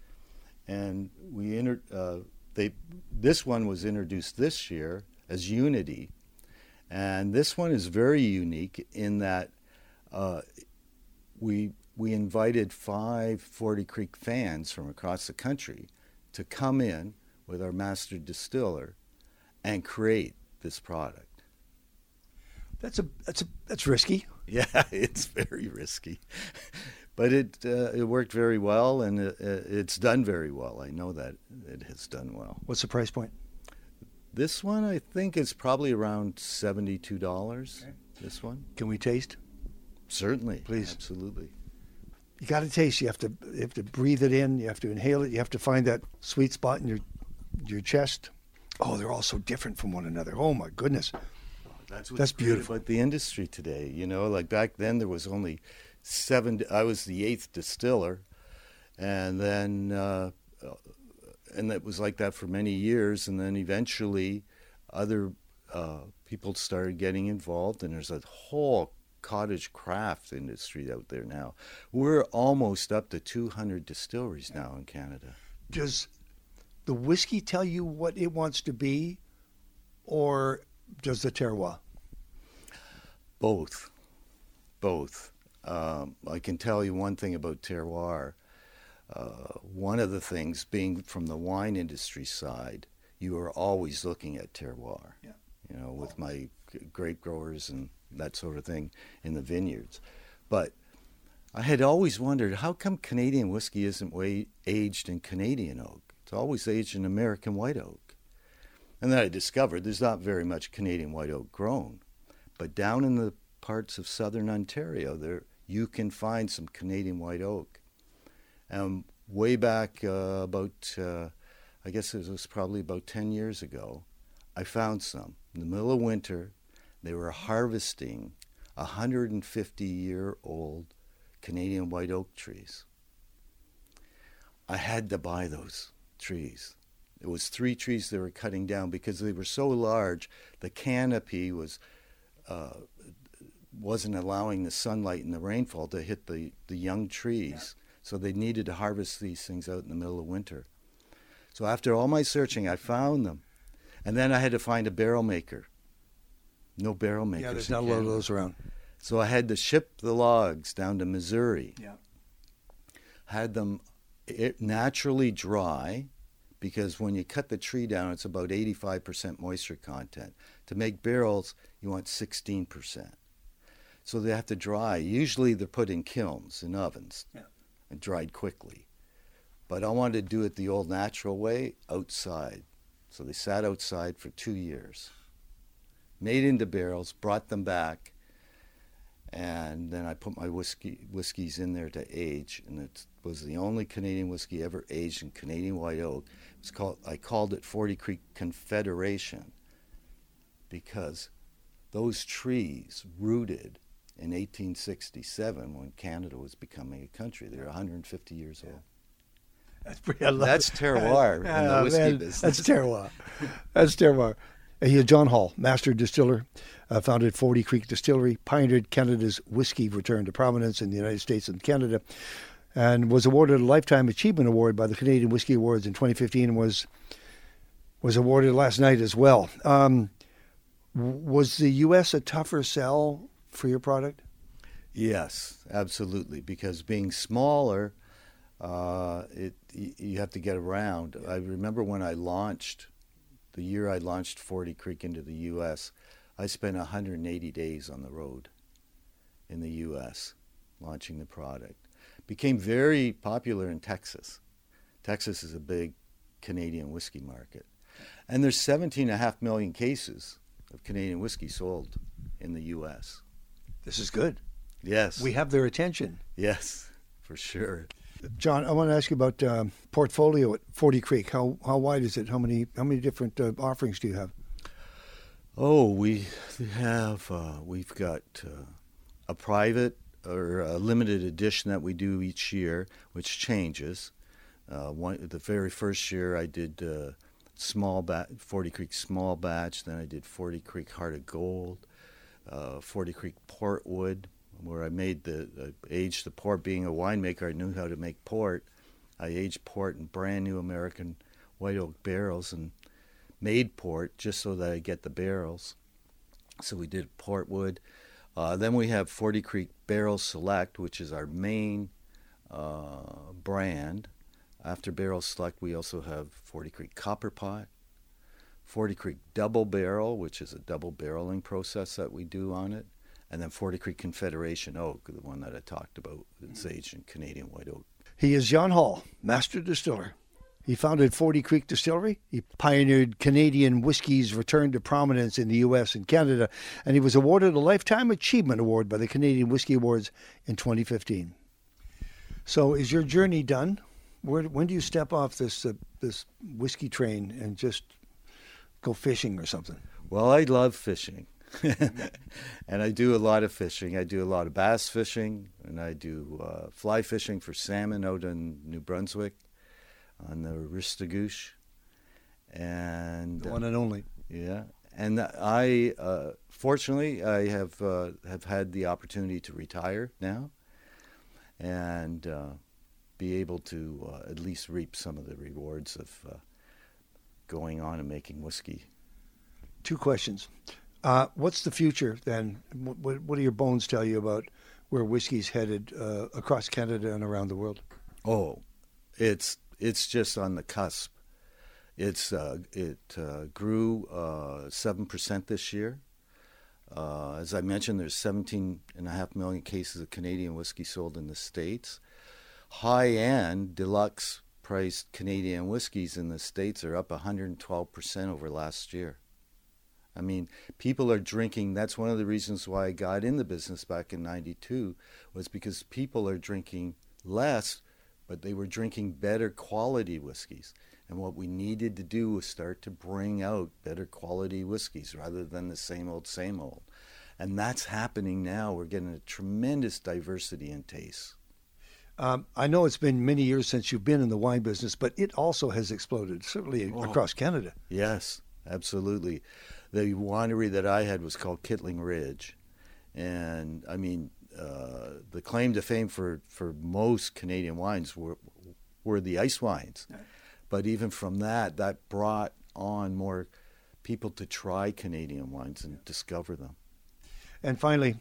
and we inter- uh, they this one was introduced this year as Unity, and this one is very unique in that uh, we we invited five Forty Creek fans from across the country to come in with our master distiller and create this product. That's a that's a that's risky. Yeah, it's very risky, but it uh, it worked very well, and it, it's done very well. I know that it has done well. What's the price point? This one, I think, is probably around seventy-two dollars. Okay. This one. Can we taste? Certainly, please. Absolutely. You got to taste. You have to you have to breathe it in. You have to inhale it. You have to find that sweet spot in your your chest. Oh, they're all so different from one another. Oh my goodness. That's, That's beautiful. About the industry today, you know, like back then there was only seven. I was the eighth distiller, and then uh, and it was like that for many years. And then eventually, other uh, people started getting involved, and there's a whole cottage craft industry out there now. We're almost up to two hundred distilleries now in Canada. Does the whiskey tell you what it wants to be, or does the terroir? Both. Both. Um, I can tell you one thing about terroir. Uh, one of the things, being from the wine industry side, you are always looking at terroir. Yeah. You know, with my grape growers and that sort of thing in the vineyards. But I had always wondered, how come Canadian whiskey isn't way aged in Canadian oak? It's always aged in American white oak. And then I discovered there's not very much Canadian white oak grown. But down in the parts of southern Ontario, there you can find some Canadian white oak. Um, way back uh, about, uh, I guess it was probably about ten years ago, I found some. In the middle of winter, they were harvesting one hundred fifty-year-old Canadian white oak trees. I had to buy those trees. It was three trees they were cutting down because they were so large, the canopy was uh, wasn't allowing the sunlight and the rainfall to hit the, the young trees. Yeah. So they needed to harvest these things out in the middle of winter. So after all my searching, I found them. And then I had to find a barrel maker. No barrel makers. Yeah, there's not a lot of those around. So I had to ship the logs down to Missouri. Yeah. Had them naturally dry, because when you cut the tree down, it's about eighty-five percent moisture content. To make barrels, you want sixteen percent. So they have to dry. Usually they're put in kilns, in ovens, yeah. and dried quickly. But I wanted to do it the old natural way, outside. So they sat outside for two years. Made into barrels, brought them back, and then I put my whiskey whiskeys in there to age, and it was the only Canadian whiskey ever aged in Canadian white oak. It was called, I called it Forty Creek Confederation, because those trees rooted in eighteen sixty-seven when Canada was becoming a country. They were one hundred fifty years old. That's pretty. I love That's it. terroir in the uh, whiskey man, business. That's terroir. That's terroir. Uh, he is John Hall, master distiller, uh, founded Forty Creek Distillery, pioneered Canada's whiskey return to prominence in the United States and Canada, and was awarded a Lifetime Achievement Award by the Canadian Whiskey Awards in twenty fifteen, and was was awarded last night as well. Um, was the U S a tougher sell for your product? Yes, absolutely, because being smaller, uh, it you have to get around. I remember when I launched, the year I launched Forty Creek into the U S, I spent one hundred eighty days on the road in the U S launching the product. Became very popular in Texas. Texas is a big Canadian whiskey market. And there's seventeen and a half million cases of Canadian whiskey sold in the U S. This is good. Yes. We have their attention. Yes, for sure. John, I want to ask you about uh, portfolio at Forty Creek. How how wide is it? How many how many different uh, offerings do you have? Oh, we have uh, we've got uh, a private or a limited edition that we do each year, which changes. Uh, one, the very first year I did uh, small bat, Forty Creek small batch. Then I did Forty Creek Heart of Gold, uh, Forty Creek Portwood, where I made the uh, aged the port. Being a winemaker, I knew how to make port. I aged port in brand new American white oak barrels and made port just so that I get the barrels. So we did Portwood. Uh, then we have Forty Creek Barrel Select, which is our main uh, brand. After Barrel Select, we also have Forty Creek Copper Pot, Forty Creek Double Barrel, which is a double barreling process that we do on it, and then Forty Creek Confederation Oak, the one that I talked about. It's aged in Canadian white oak. He is John Hall, master distiller. He founded Forty Creek Distillery. He pioneered Canadian whiskey's return to prominence in the U S and Canada, and he was awarded a Lifetime Achievement Award by the Canadian Whiskey Awards in twenty fifteen. So is your journey done? Where, when do you step off this uh, this whiskey train and just go fishing or something? Well, I love fishing. And I do a lot of fishing. I do a lot of bass fishing, and I do uh, fly fishing for salmon out in New Brunswick on the Ristigouche. And The one and only. Uh, yeah. And I, uh, fortunately, I have uh, have had the opportunity to retire now and uh, be able to uh, at least reap some of the rewards of uh, going on and making whiskey. Two questions. Uh, what's the future then? What, what do your bones tell you about where whiskey's headed uh, across Canada and around the world? Oh, it's it's just on the cusp. It's uh, it uh, grew uh, seven percent this year. Uh, as I mentioned, there's seventeen and a half million cases of Canadian whiskey sold in the States. High-end, deluxe-priced Canadian whiskeys in the States are up one hundred twelve percent over last year. I mean, people are drinking. That's one of the reasons why I got in the business back in ninety-two, was because people are drinking less, but they were drinking better quality whiskeys. And what we needed to do was start to bring out better quality whiskeys rather than the same old, same old. And that's happening now. We're getting a tremendous diversity in tastes. Um, I know it's been many years since you've been in the wine business, but it also has exploded, certainly Oh. across Canada. Yes, absolutely. The winery that I had was called Kittling Ridge. And, I mean, uh, the claim to fame for, for most Canadian wines were, were the ice wines. Right. But even from that, that brought on more people to try Canadian wines and discover them. And finally,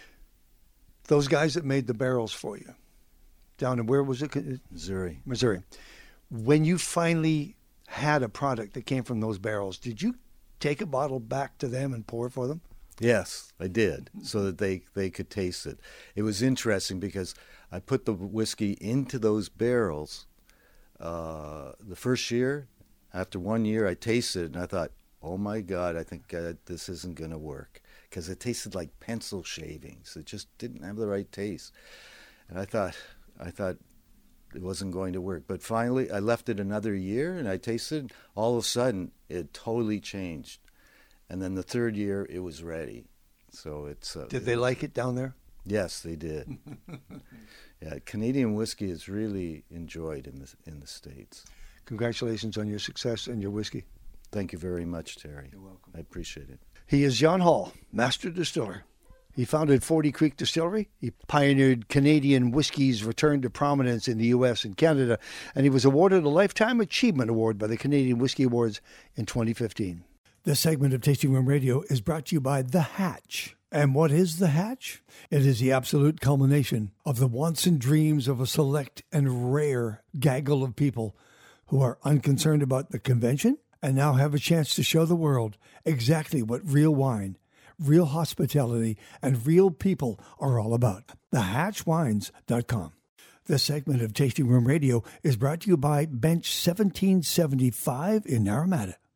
those guys that made the barrels for you, down in, where was it? Missouri. Missouri. When you finally had a product that came from those barrels, did you take a bottle back to them and pour it for them? Yes, I did, so that they, they could taste it. It was interesting because I put the whiskey into those barrels uh, the first year. After one year, I tasted it, and I thought, oh, my God, I think uh, this isn't going to work, because it tasted like pencil shavings. It just didn't have the right taste. And I thought, I thought it wasn't going to work. But finally, I left it another year, and I tasted it. All of a sudden, it totally changed. And then the third year, it was ready. So it's. Uh, did they it, like it down there? Yes, they did. Yeah, Canadian whiskey is really enjoyed in the in the States. Congratulations on your success and your whiskey. Thank you very much, Terry. You're welcome. I appreciate it. He is John Hall, master distiller. He founded Forty Creek Distillery. He pioneered Canadian whiskey's return to prominence in the U S and Canada, and he was awarded a Lifetime Achievement Award by the Canadian Whiskey Awards in twenty fifteen. This segment of Tasting Room Radio is brought to you by The Hatch. And what is The Hatch? It is the absolute culmination of the wants and dreams of a select and rare gaggle of people who are unconcerned about the convention and now have a chance to show the world exactly what real wine, real hospitality, and real people are all about. the hatch wines dot com. This segment of Tasting Room Radio is brought to you by Bench seventeen seventy-five in Naramata.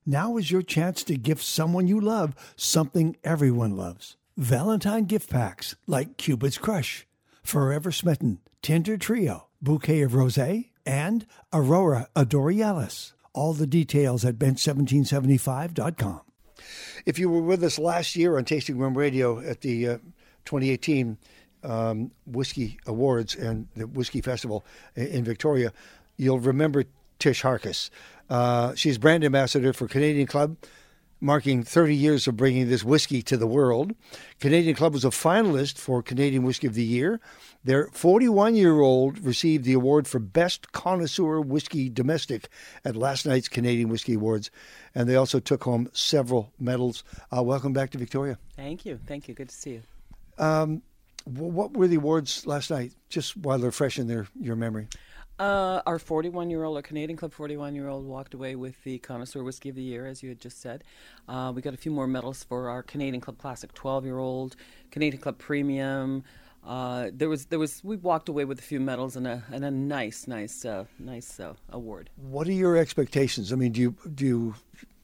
Now is your chance to gift someone you love something everyone loves. Valentine gift packs like Cupid's Crush, Forever Smitten, Tinder Trio, Bouquet of Rosé, and Aurora Adorealis. All the details at bench seventeen seventy-five dot com. If you were with us last year on Tasting Room Radio at the uh, twenty eighteen um, Whiskey Awards and the Whiskey Festival in Victoria, you'll remember Tish Harkis. Uh, she's brand ambassador for Canadian Club, marking thirty years of bringing this whiskey to the world. Canadian Club was a finalist for Canadian Whiskey of the Year. Their forty-one-year-old received the award for Best Connoisseur Whiskey Domestic at last night's Canadian Whiskey Awards, and they also took home several medals. Uh, welcome back to Victoria. Thank you. Thank you. Good to see you. Um, what were the awards last night, just while they're fresh in their, your memory? Uh, our forty-one-year-old, our Canadian Club forty-one-year-old walked away with the Connoisseur Whiskey of the Year, as you had just said. Uh, we got a few more medals for our Canadian Club Classic twelve-year-old, Canadian Club Premium. Uh, there was, there was. We walked away with a few medals and a and a nice, nice, uh, nice uh, award. What are your expectations? I mean, do you do you,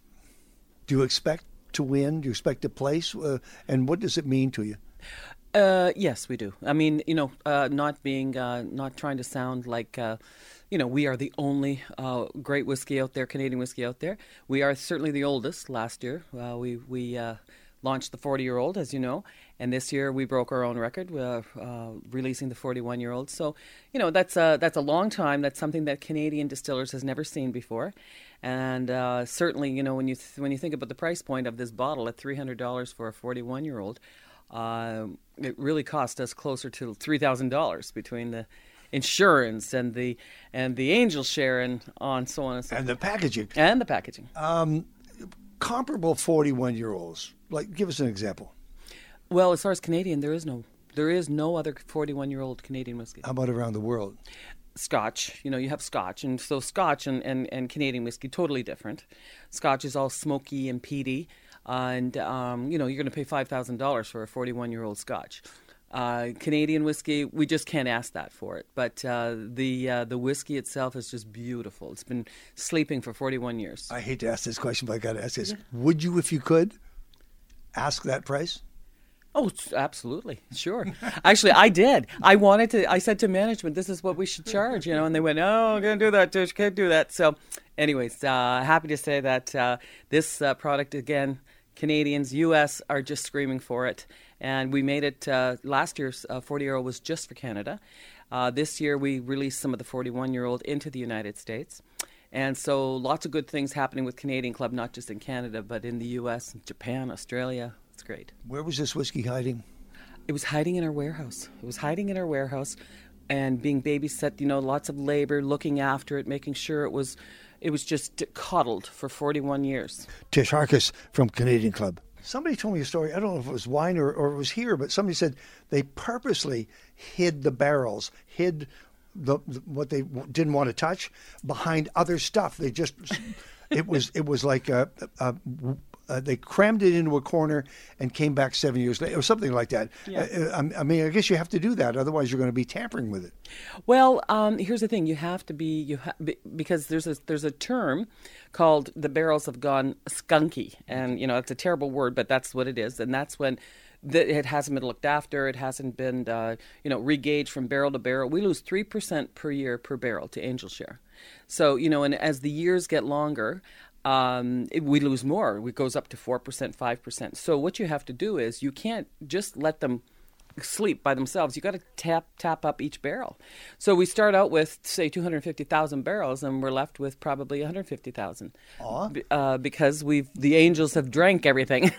do you expect to win? Do you expect to place? Uh, and what does it mean to you? Uh, yes, we do. I mean, you know, uh, not being, uh, not trying to sound like, uh, you know, we are the only uh, great whiskey out there, Canadian whiskey out there. We are certainly the oldest. Last year, uh, we we uh, launched the forty-year-old, as you know, and this year we broke our own record, uh, uh, releasing the forty-one-year-old. So, you know, that's a that's a long time. That's something that Canadian distillers has never seen before, and uh, certainly, you know, when you th- when you think about the price point of this bottle at three hundred dollars for a forty-one-year-old. Uh, it really cost us closer to three thousand dollars between the insurance and the and the angel share and on so on and so forth. And the packaging. And the packaging. Um, comparable forty-one-year-olds. Like, give us an example. Well, as far as Canadian, there is no there is no other forty-one-year-old Canadian whiskey. How about around the world? Scotch, you know, you have Scotch, and so Scotch and, and, and Canadian whiskey, totally different. Scotch is all smoky and peaty. Uh, and, um, you know, you're going to pay five thousand dollars for a forty-one-year-old Scotch. Uh, Canadian whiskey, we just can't ask that for it. But uh, the uh, the whiskey itself is just beautiful. It's been sleeping for forty-one years. I hate to ask this question, but I got to ask this. Yeah. Would you, if you could, ask that price? Oh, absolutely. Sure. Actually, I did. I wanted to, I said to management, this is what we should charge, you know, and they went, oh, I'm going to do that, Tish, can't do that. So anyways, uh, happy to say that uh, this uh, product, again, Canadians, U S are just screaming for it. And we made it, uh, last year's uh, forty-year-old was just for Canada. Uh, this year we released some of the forty-one-year-old into the United States. And so lots of good things happening with Canadian Club, not just in Canada, but in the U S, Japan, Australia. It's great. Where was this whiskey hiding? It was hiding in our warehouse. It was hiding in our warehouse and being babysat, you know, lots of labor, looking after it, making sure it was... It was just coddled for forty-one years. Tish Harkis from Canadian Club. Somebody told me a story. I don't know if it was wine or, or it was here, but somebody said they purposely hid the barrels, hid the, the what they didn't want to touch behind other stuff. They just, it was it was like a, a, a, they crammed it into a corner and came back seven years later, or something like that. Yeah. I, I mean, I guess you have to do that, otherwise you're going to be tampering with it. Well, um, here's the thing: you have to be you ha- because there's a there's a term called the barrels have gone skunky, and you know it's a terrible word, but that's what it is, and that's when the, it hasn't been looked after, it hasn't been uh, you know regauged from barrel to barrel. We lose three percent per year per barrel to angel share. So you know, and as the years get longer. Um, it, we lose more. It goes up to four percent, five percent. So what you have to do is you can't just let them sleep by themselves. You got to tap tap up each barrel. So we start out with, say, two hundred fifty thousand barrels, and we're left with probably one hundred fifty thousand. Uh, because we've the angels have drank everything.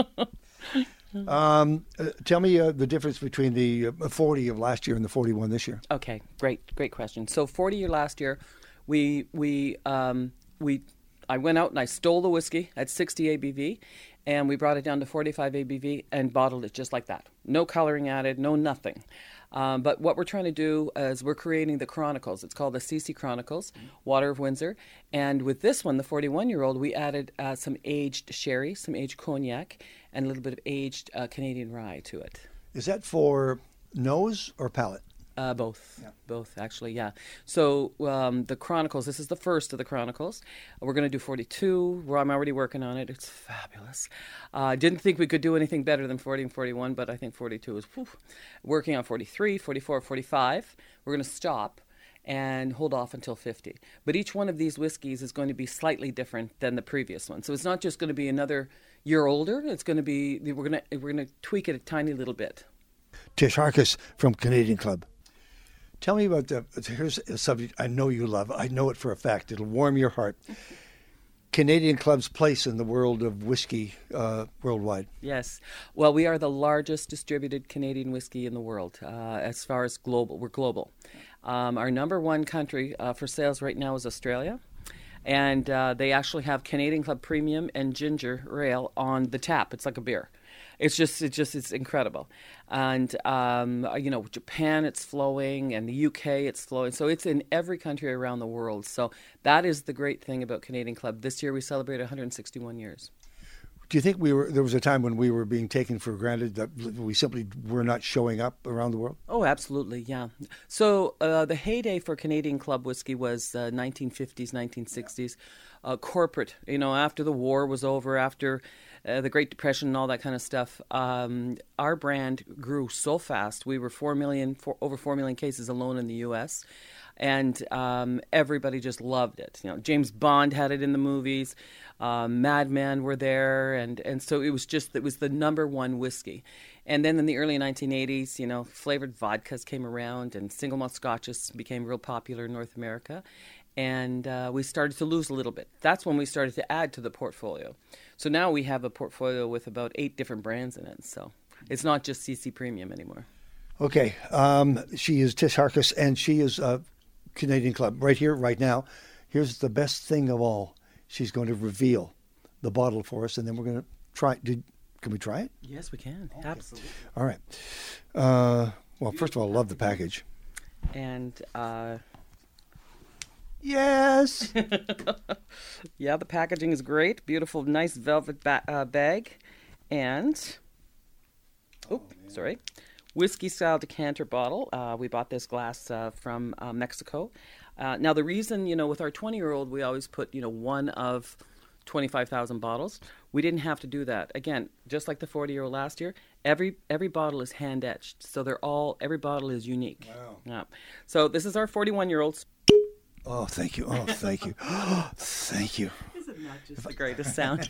um, uh, tell me uh, the difference between the uh, forty of last year and the forty-one this year. Okay, great, great question. So forty year last year, we we um, we. I went out and I stole the whiskey at sixty A B V, and we brought it down to forty-five A B V and bottled it just like that. No coloring added, no nothing. Um, but what we're trying to do is we're creating the Chronicles. It's called the C C Chronicles, Water of Windsor. And with this one, the forty-one-year-old, we added uh, some aged sherry, some aged cognac, and a little bit of aged uh, Canadian rye to it. Is that for nose or palate? Uh, both, yeah. both actually, yeah. So um, the Chronicles, this is the first of the Chronicles. We're going to do forty-two. Well, I'm already working on it. It's fabulous. I uh, didn't think we could do anything better than forty and forty-one, but I think forty-two is whew. Working on forty-three, forty-four, forty-five. We're going to stop and hold off until fifty. But each one of these whiskeys is going to be slightly different than the previous one. So it's not just going to be another year older. It's going to be, we're going to, we're going to tweak it a tiny little bit. Tish Harkis from Canadian Club. Tell me about the, here's a subject I know you love. I know it for a fact. It'll warm your heart. Canadian Club's place in the world of whiskey uh, worldwide. Yes. Well, we are the largest distributed Canadian whiskey in the world uh, as far as global. We're global. Um, our number one country uh, for sales right now is Australia. And uh, they actually have Canadian Club Premium and Ginger Ale on the tap. It's like a beer. It's just, it's just, it's incredible. And, um, you know, Japan, it's flowing, and the U K, it's flowing. So it's in every country around the world. So that is the great thing about Canadian Club. This year we celebrate one hundred sixty-one years. Do you think we were, there was a time when we were being taken for granted that we simply were not showing up around the world? Oh, absolutely, yeah. So uh, the heyday for Canadian Club whiskey was uh, nineteen fifties, nineteen sixties. Uh, corporate, you know, after the war was over, after uh, the Great Depression and all that kind of stuff, um, our brand grew so fast. We were four million, four, over four million cases alone in the U S, and um, everybody just loved it. You know, James Bond had it in the movies, um, Mad Men were there, and, and so it was just, it was the number one whiskey. And then in the early nineteen eighties, you know, flavored vodkas came around, and single malt scotches became real popular in North America. And uh, we started to lose a little bit. That's when we started to add to the portfolio. So now we have a portfolio with about eight different brands in it. So it's not just C C Premium anymore. Okay. Um, she is Tish Harkis, and she is uh, Canadian Club right here, right now. Here's the best thing of all. She's going to reveal the bottle for us, and then we're going to try. Did, can we try it? Yes, we can. Okay. Absolutely. All right. Uh, well, first of all, I love the package. And... Uh, Yes. Yeah, the packaging is great. Beautiful, nice velvet ba- uh, bag. And, oh, sorry, whiskey-style decanter bottle. Uh, we bought this glass uh, from uh, Mexico. Uh, now, the reason, you know, with our twenty-year-old, we always put, you know, one of twenty-five thousand bottles. We didn't have to do that. Again, just like the forty-year-old last year, every every bottle is hand-etched. So they're all, every bottle is unique. Wow. Yeah. So this is our forty-one-year-old. Oh, thank you. Oh, thank you. Oh, thank you. Isn't that just the greatest sound?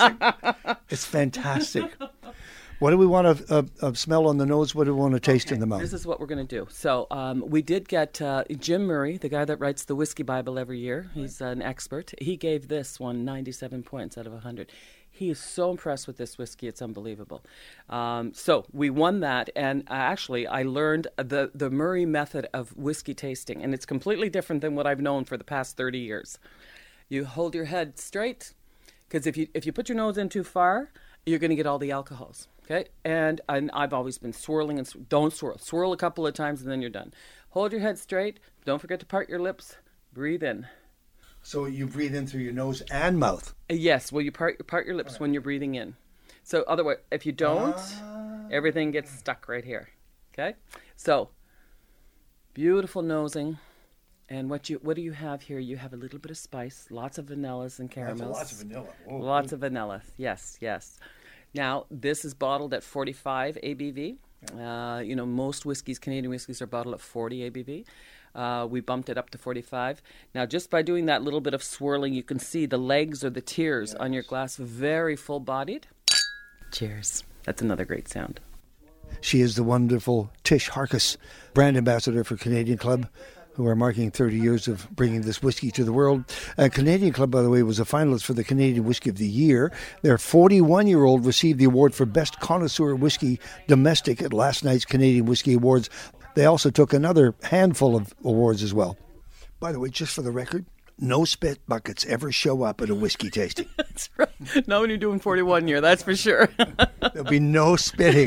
It's fantastic. What do we want to uh, uh, smell on the nose? What do we want to taste okay. in the mouth? This is what we're going to do. So um, we did get uh, Jim Murray, the guy that writes the Whiskey Bible every year. He's uh, an expert. He gave this one ninety-seven points out of one hundred. He is so impressed with this whiskey, it's unbelievable. Um, so we won that, and uh, actually I learned the, the Murray method of whiskey tasting, and it's completely different than what I've known for the past thirty years. You hold your head straight, because if you if you put your nose in too far, you're going to get all the alcohols, okay? And, and I've always been swirling, and sw- don't swirl. Swirl a couple of times, and then you're done. Hold your head straight. Don't forget to part your lips. Breathe in. So you breathe in through your nose and mouth. Yes, well, you part part your lips right. when you're breathing in. So otherwise, if you don't, uh... everything gets stuck right here. Okay? So, beautiful nosing. And what you what do you have here? You have a little bit of spice, lots of vanillas and caramels. Lots of vanilla. Whoa, lots whoa. of vanilla. Yes, yes. Now, this is bottled at forty-five A B V. Yeah. Uh, you know, most whiskeys, Canadian whiskeys, are bottled at forty A B V. Uh, we bumped it up to forty-five. Now, just by doing that little bit of swirling, you can see the legs or the tears yes. on your glass, very full-bodied. Cheers. That's another great sound. She is the wonderful Tish Harkis, brand ambassador for Canadian Club, who are marking thirty years of bringing this whiskey to the world. Uh, Canadian Club, by the way, was a finalist for the Canadian Whiskey of the Year. Their forty-one-year-old received the award for Best Connoisseur Whiskey Domestic at last night's Canadian Whiskey Awards. They also took another handful of awards as well. By the way, just for the record, no spit buckets ever show up at a whiskey tasting. That's right. Not when you're doing forty-one year, that's for sure. There'll be no spitting.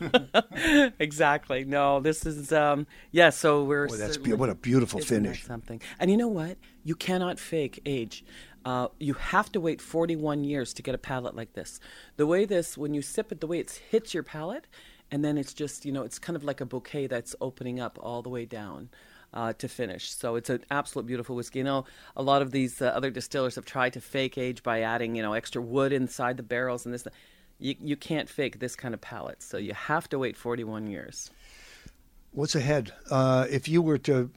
Exactly. No, this is, um, yeah, so we're... Boy, that's be- what a beautiful isn't finish. That something. And you know what? You cannot fake age. Uh, you have to wait forty-one years to get a palate like this. The way this, when you sip it, the way it hits your palate, and then it's just, you know, it's kind of like a bouquet that's opening up all the way down uh, to finish. So it's an absolute beautiful whiskey. You know, a lot of these uh, other distillers have tried to fake age by adding, you know, extra wood inside the barrels and this. You, you can't fake this kind of palate, so you have to wait forty-one years. What's ahead? Uh, if you were to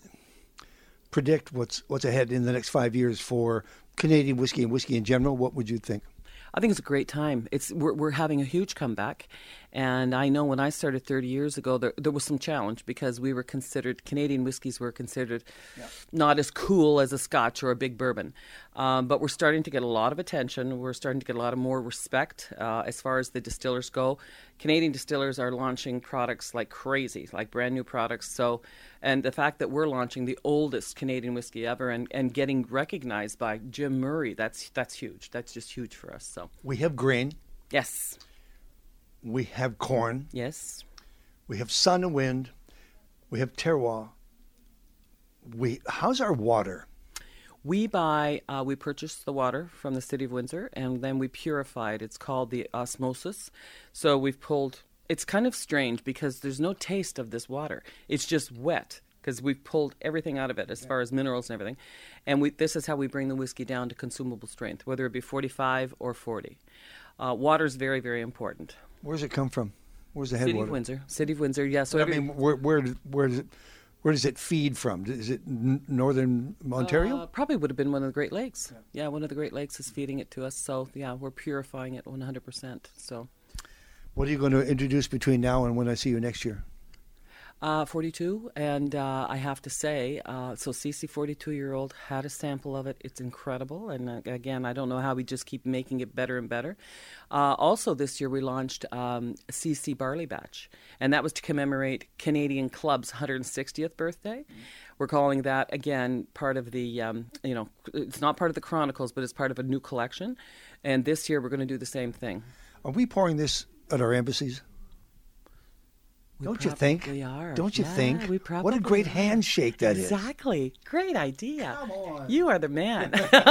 predict what's what's ahead in the next five years for Canadian whiskey and whiskey in general, what would you think? I think it's a great time. It's we're, we're having a huge comeback, and I know when I started thirty years ago, there there was some challenge because we were considered Canadian whiskeys were considered yeah. not as cool as a Scotch or a big bourbon, um, but we're starting to get a lot of attention. We're starting to get a lot of more respect uh, as far as the distillers go. Canadian distillers are launching products like crazy, like brand new products. So, and the fact that we're launching the oldest Canadian whiskey ever and, and getting recognized by Jim Murray, that's that's huge. That's just huge for us. So we have grain. Yes. We have corn. Yes. We have sun and wind. We have terroir. We how's our water? We buy, uh, we purchase the water from the city of Windsor, and then we purify it. It's called the osmosis. So we've pulled, it's kind of strange because there's no taste of this water. It's just wet because we've pulled everything out of it as yeah. far as minerals and everything. And we, this is how we bring the whiskey down to consumable strength, whether it be forty-five or forty. Uh, water is very, very important. Where does it come from? Where's the headwater? City of Windsor. City of Windsor, yeah. So I every, mean, where, where, where does it... Where does it feed from? Is it n- northern Ontario? Uh, probably would have been one of the Great Lakes. Yeah. yeah, one of the Great Lakes is feeding it to us. So, yeah, we're purifying it one hundred percent. So, what are you going to introduce between now and when I see you next year? Uh, forty-two, and uh, I have to say, uh, so Cece, forty-two-year-old, had a sample of it. It's incredible, and uh, again, I don't know how we just keep making it better and better. Uh, also, this year we launched um, Cece Barley Batch, and that was to commemorate Canadian Club's one hundred sixtieth birthday. Mm-hmm. We're calling that, again, part of the, um, you know, it's not part of the Chronicles, but it's part of a new collection, and this year we're going to do the same thing. Are we pouring this at our embassies? We Don't you think? Are. Don't you yeah, think? We what a great are. handshake that exactly. is. Exactly. Great idea. Come on. You are the man.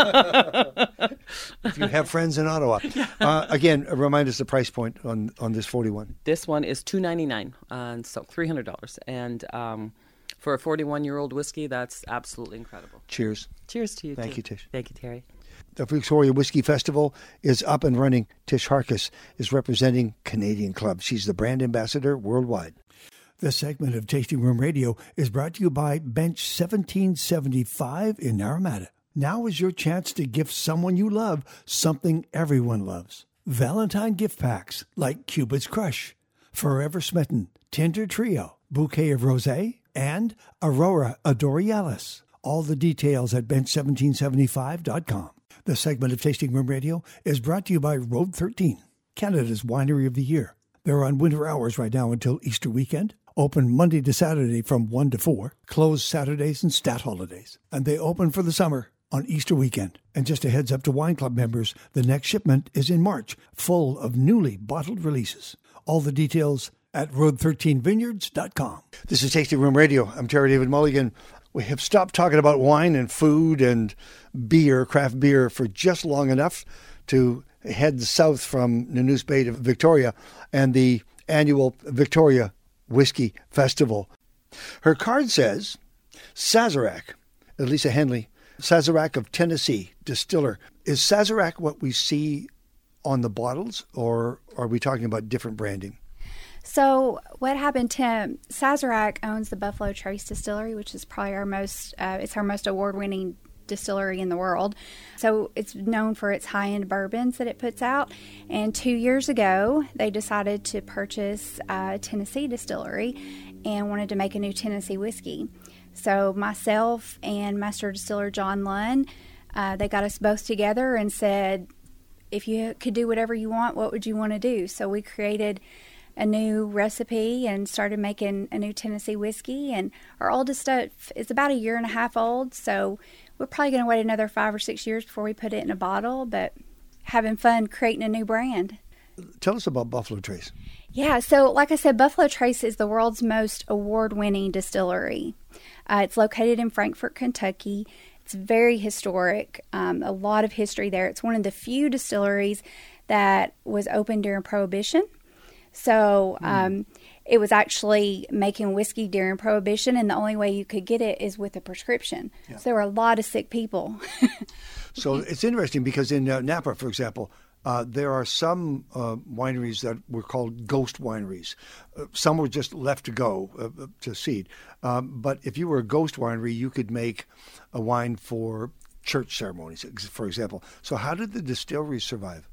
If you have friends in Ottawa. Uh, again, remind us the price point on, on this forty-one. This one is two ninety-nine, uh, and so three hundred dollars. And um, for a forty-one-year-old whiskey, that's absolutely incredible. Cheers. Cheers to you, Thank too. you, Tish. Thank you, Terry. The Victoria Whiskey Festival is up and running. Tish Harkis is representing Canadian Club. She's the brand ambassador worldwide. This segment of Tasting Room Radio is brought to you by Bench seventeen seventy-five in Naramata. Now is your chance to gift someone you love something everyone loves. Valentine gift packs like Cupid's Crush, Forever Smitten, Tinder Trio, Bouquet of Rosé, and Aurora Adorealis. All the details at bench seventeen seventy-five dot com. The segment of Tasting Room Radio is brought to you by Road thirteen, Canada's Winery of the Year. They're on winter hours right now until Easter weekend. Open Monday to Saturday from one to four. Closed Saturdays and stat holidays. And they open for the summer on Easter weekend. And just a heads up to Wine Club members, the next shipment is in March, full of newly bottled releases. All the details at road thirteen vineyards dot com. This is Tasting Room Radio. I'm Terry David Mulligan. We have stopped talking about wine and food and beer, craft beer, for just long enough to head south from Nanoose Bay to Victoria and the annual Victoria Whiskey Festival. Her card says, Sazerac, Elisa Henley, Sazerac of Tennessee, distiller. Is Sazerac what we see on the bottles, or are we talking about different branding? So what happened, Tim, Sazerac owns the Buffalo Trace Distillery, which is probably our most, uh, it's our most award-winning distillery in the world. So it's known for its high-end bourbons that it puts out. And two years ago, they decided to purchase a Tennessee distillery and wanted to make a new Tennessee whiskey. So myself and Master Distiller John Lunn, uh, they got us both together and said, if you could do whatever you want, what would you want to do? So we created a new recipe and started making a new Tennessee whiskey. And our oldest stuff is about a year and a half old, so we're probably going to wait another five or six years before we put it in a bottle, but having fun creating a new brand. Tell us about Buffalo Trace. Yeah, so like I said, Buffalo Trace is the world's most award-winning distillery. Uh, it's located in Frankfort, Kentucky. It's very historic, um, a lot of history there. It's one of the few distilleries that was open during Prohibition. So um, it was actually making whiskey during Prohibition, and the only way you could get it is with a prescription. Yeah. So there were a lot of sick people. So it's interesting because in uh, Napa, for example, uh, there are some uh, wineries that were called ghost wineries. Uh, some were just left to go uh, to seed. Um, but if you were a ghost winery, you could make a wine for church ceremonies, for example. So how did the distilleries survive?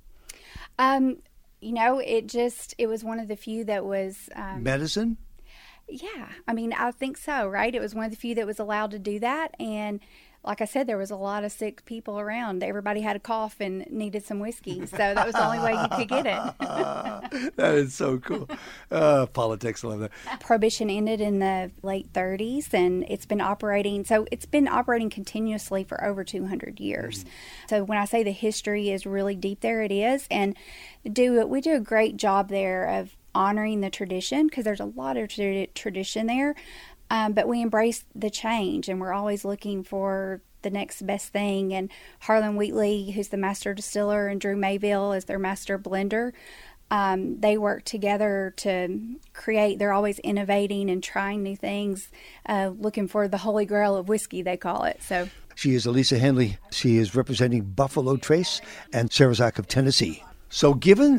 Um, you know, it just, it was one of the few that was... Um, Medicine? Yeah. I mean, I think so, right? It was one of the few that was allowed to do that. And like I said, there was a lot of sick people around. Everybody had a cough and needed some whiskey. So that was the only way you could get it. That is so cool. Uh, politics, I love that. Prohibition ended in the late thirties, and it's been operating. So it's been operating continuously for over two hundred years. Mm. So when I say the history is really deep there, it is. And do we do a great job there of honoring the tradition, because there's a lot of tra- tradition there. Um, but we embrace the change, and we're always looking for the next best thing. And Harlan Wheatley, who's the master distiller, and Drew Mayville is their master blender. Um, they work together to create. They're always innovating and trying new things, uh, looking for the holy grail of whiskey, they call it. So she is Elisa Henley. She is representing Buffalo Trace and Sazerac of Tennessee. So given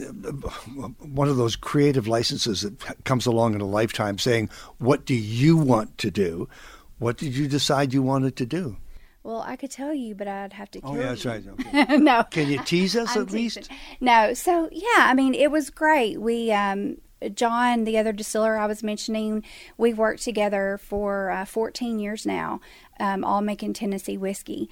one of those creative licenses that comes along in a lifetime saying, what do you want to do? What did you decide you wanted to do? Well, I could tell you, but I'd have to kill you. Oh, yeah, that's you. right. Okay. No. Can you tease us I'm at least? Teasing. No. So, yeah, I mean, it was great. We, um, John, the other distiller I was mentioning, we've worked together for uh, fourteen years now, um, all making Tennessee whiskey.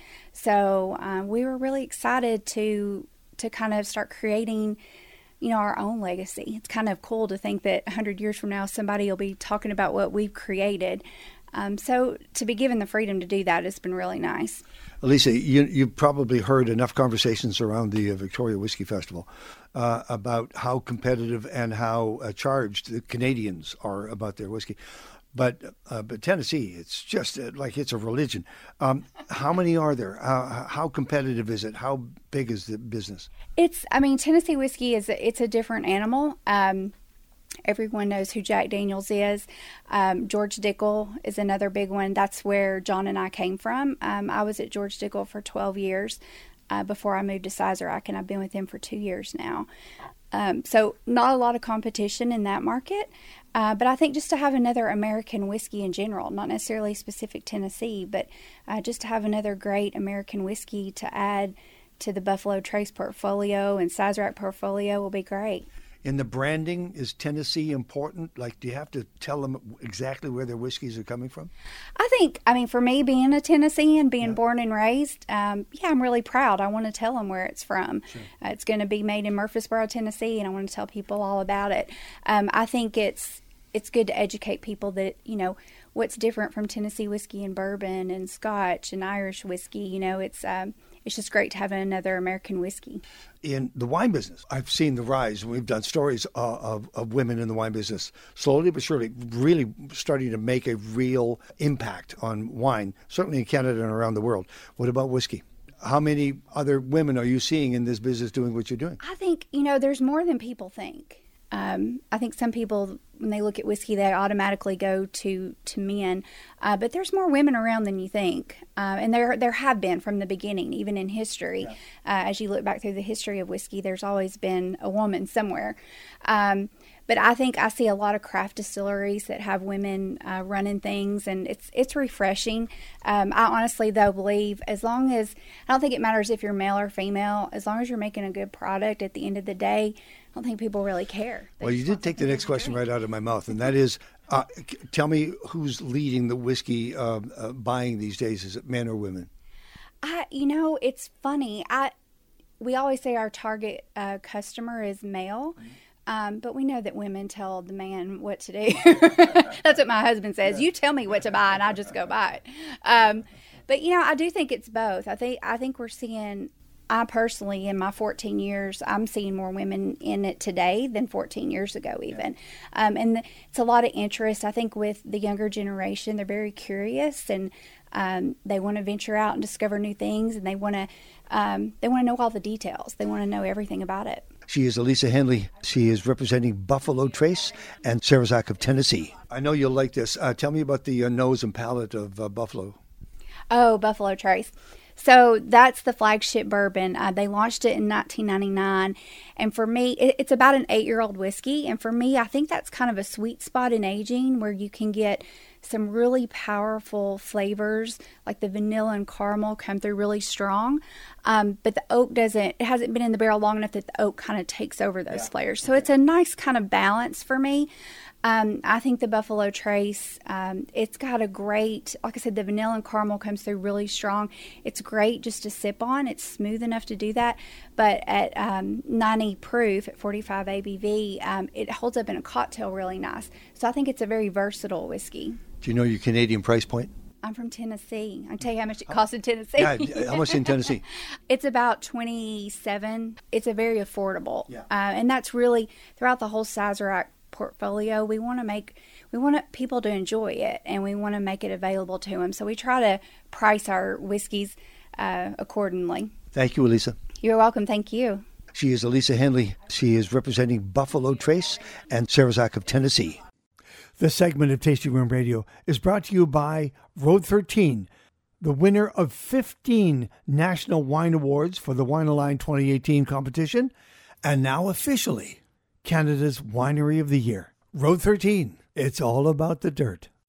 So um, we were really excited to to kind of start creating, you know, our own legacy. It's kind of cool to think that one hundred years from now, somebody will be talking about what we've created. Um, so to be given the freedom to do that has been really nice. Elisa, you, you've probably heard enough conversations around the uh, Victoria Whiskey Festival uh, about how competitive and how uh, charged the Canadians are about their whiskey. But uh, but Tennessee, it's just uh, like it's a religion. Um, how many are there? Uh, how competitive is it? How big is the business? It's, I mean, Tennessee whiskey is a, it's a different animal. Um, everyone knows who Jack Daniels is. Um, George Dickel is another big one. That's where John and I came from. Um, I was at George Dickel for twelve years uh, before I moved to Sazerac, and I've been with him for two years now. Um, so not a lot of competition in that market. Uh, but I think just to have another American whiskey in general, not necessarily specific Tennessee, but uh, just to have another great American whiskey to add to the Buffalo Trace portfolio and Sazerac portfolio will be great. In the branding, is Tennessee important? Like, do you have to tell them exactly where their whiskeys are coming from? I think, I mean, for me, being a Tennessean, being yeah. born and raised, um, yeah, I'm really proud. I want to tell them where it's from. Sure. Uh, it's going to be made in Murfreesboro, Tennessee, and I want to tell people all about it. Um, I think it's it's good to educate people that, you know, what's different from Tennessee whiskey and bourbon and Scotch and Irish whiskey. You know, it's um, it's just great to have another American whiskey. In the wine business, I've seen the rise. We've done stories uh, of, of women in the wine business, slowly but surely, really starting to make a real impact on wine, certainly in Canada and around the world. What about whiskey? How many other women are you seeing in this business doing what you're doing? I think, you know, there's more than people think. Um, I think some people, when they look at whiskey, they automatically go to, to men. Uh, but there's more women around than you think. Uh, and there there have been from the beginning, even in history. Yeah. Uh, as you look back through the history of whiskey, there's always been a woman somewhere. Um, but I think I see a lot of craft distilleries that have women uh, running things, and it's it's refreshing. Um, I honestly, though, believe as long as, I don't think it matters if you're male or female, as long as you're making a good product at the end of the day, I don't think people really care. They well, you did take the next question right out of my mouth, and that is, uh, tell me who's leading the whiskey uh, uh, buying these days. Is it men or women? I, you know, it's funny. I we always say our target uh, customer is male, um, but we know that women tell the man what to do. That's what my husband says. Yeah. You tell me what to buy, and I just go buy it. Um, but you know, I do think it's both. I think I think we're seeing. I personally, in my fourteen years, I'm seeing more women in it today than fourteen years ago even. Yeah. Um, and the, it's a lot of interest. I think with the younger generation, they're very curious, and um, they want to venture out and discover new things, and they want to um, they want to know all the details. They want to know everything about it. She is Elisa Henley. She is representing Buffalo Trace and Sarazac of Tennessee. I know you'll like this. Uh, tell me about the uh, nose and palate of uh, Buffalo. Oh, Buffalo Trace. So that's the flagship bourbon. Uh, they launched it in nineteen ninety-nine. And for me, it, it's about an eight-year-old whiskey. And for me, I think that's kind of a sweet spot in aging where you can get some really powerful flavors, like the vanilla and caramel come through really strong. Um, but the oak doesn't, it hasn't been in the barrel long enough that the oak kind of takes over those yeah. flavors. So it's a nice kind of balance for me. Um, I think the Buffalo Trace, um, it's got a great, like I said, the vanilla and caramel comes through really strong. It's great just to sip on. It's smooth enough to do that. But at um, ninety proof, at forty-five A B V, um, it holds up in a cocktail really nice. So I think it's a very versatile whiskey. Do you know your Canadian price point? I'm from Tennessee. I can tell you how much it costs in Tennessee. Yeah, how much in Tennessee? It's about twenty-seven. It's a very affordable. Yeah. Uh, and that's really, throughout the whole Sazerac portfolio, we want to make, we want people to enjoy it, and we want to make it available to them. So we try to price our whiskeys uh, accordingly. Thank you, Elisa. You're welcome. Thank you. She is Elisa Henley. She is representing Buffalo Trace and Sarazac of Tennessee. This segment of Tasting Room Radio is brought to you by Road thirteen, the winner of fifteen National Wine Awards for the Wine Align twenty eighteen competition, and now officially Canada's Winery of the Year. Road thirteen, it's all about the dirt.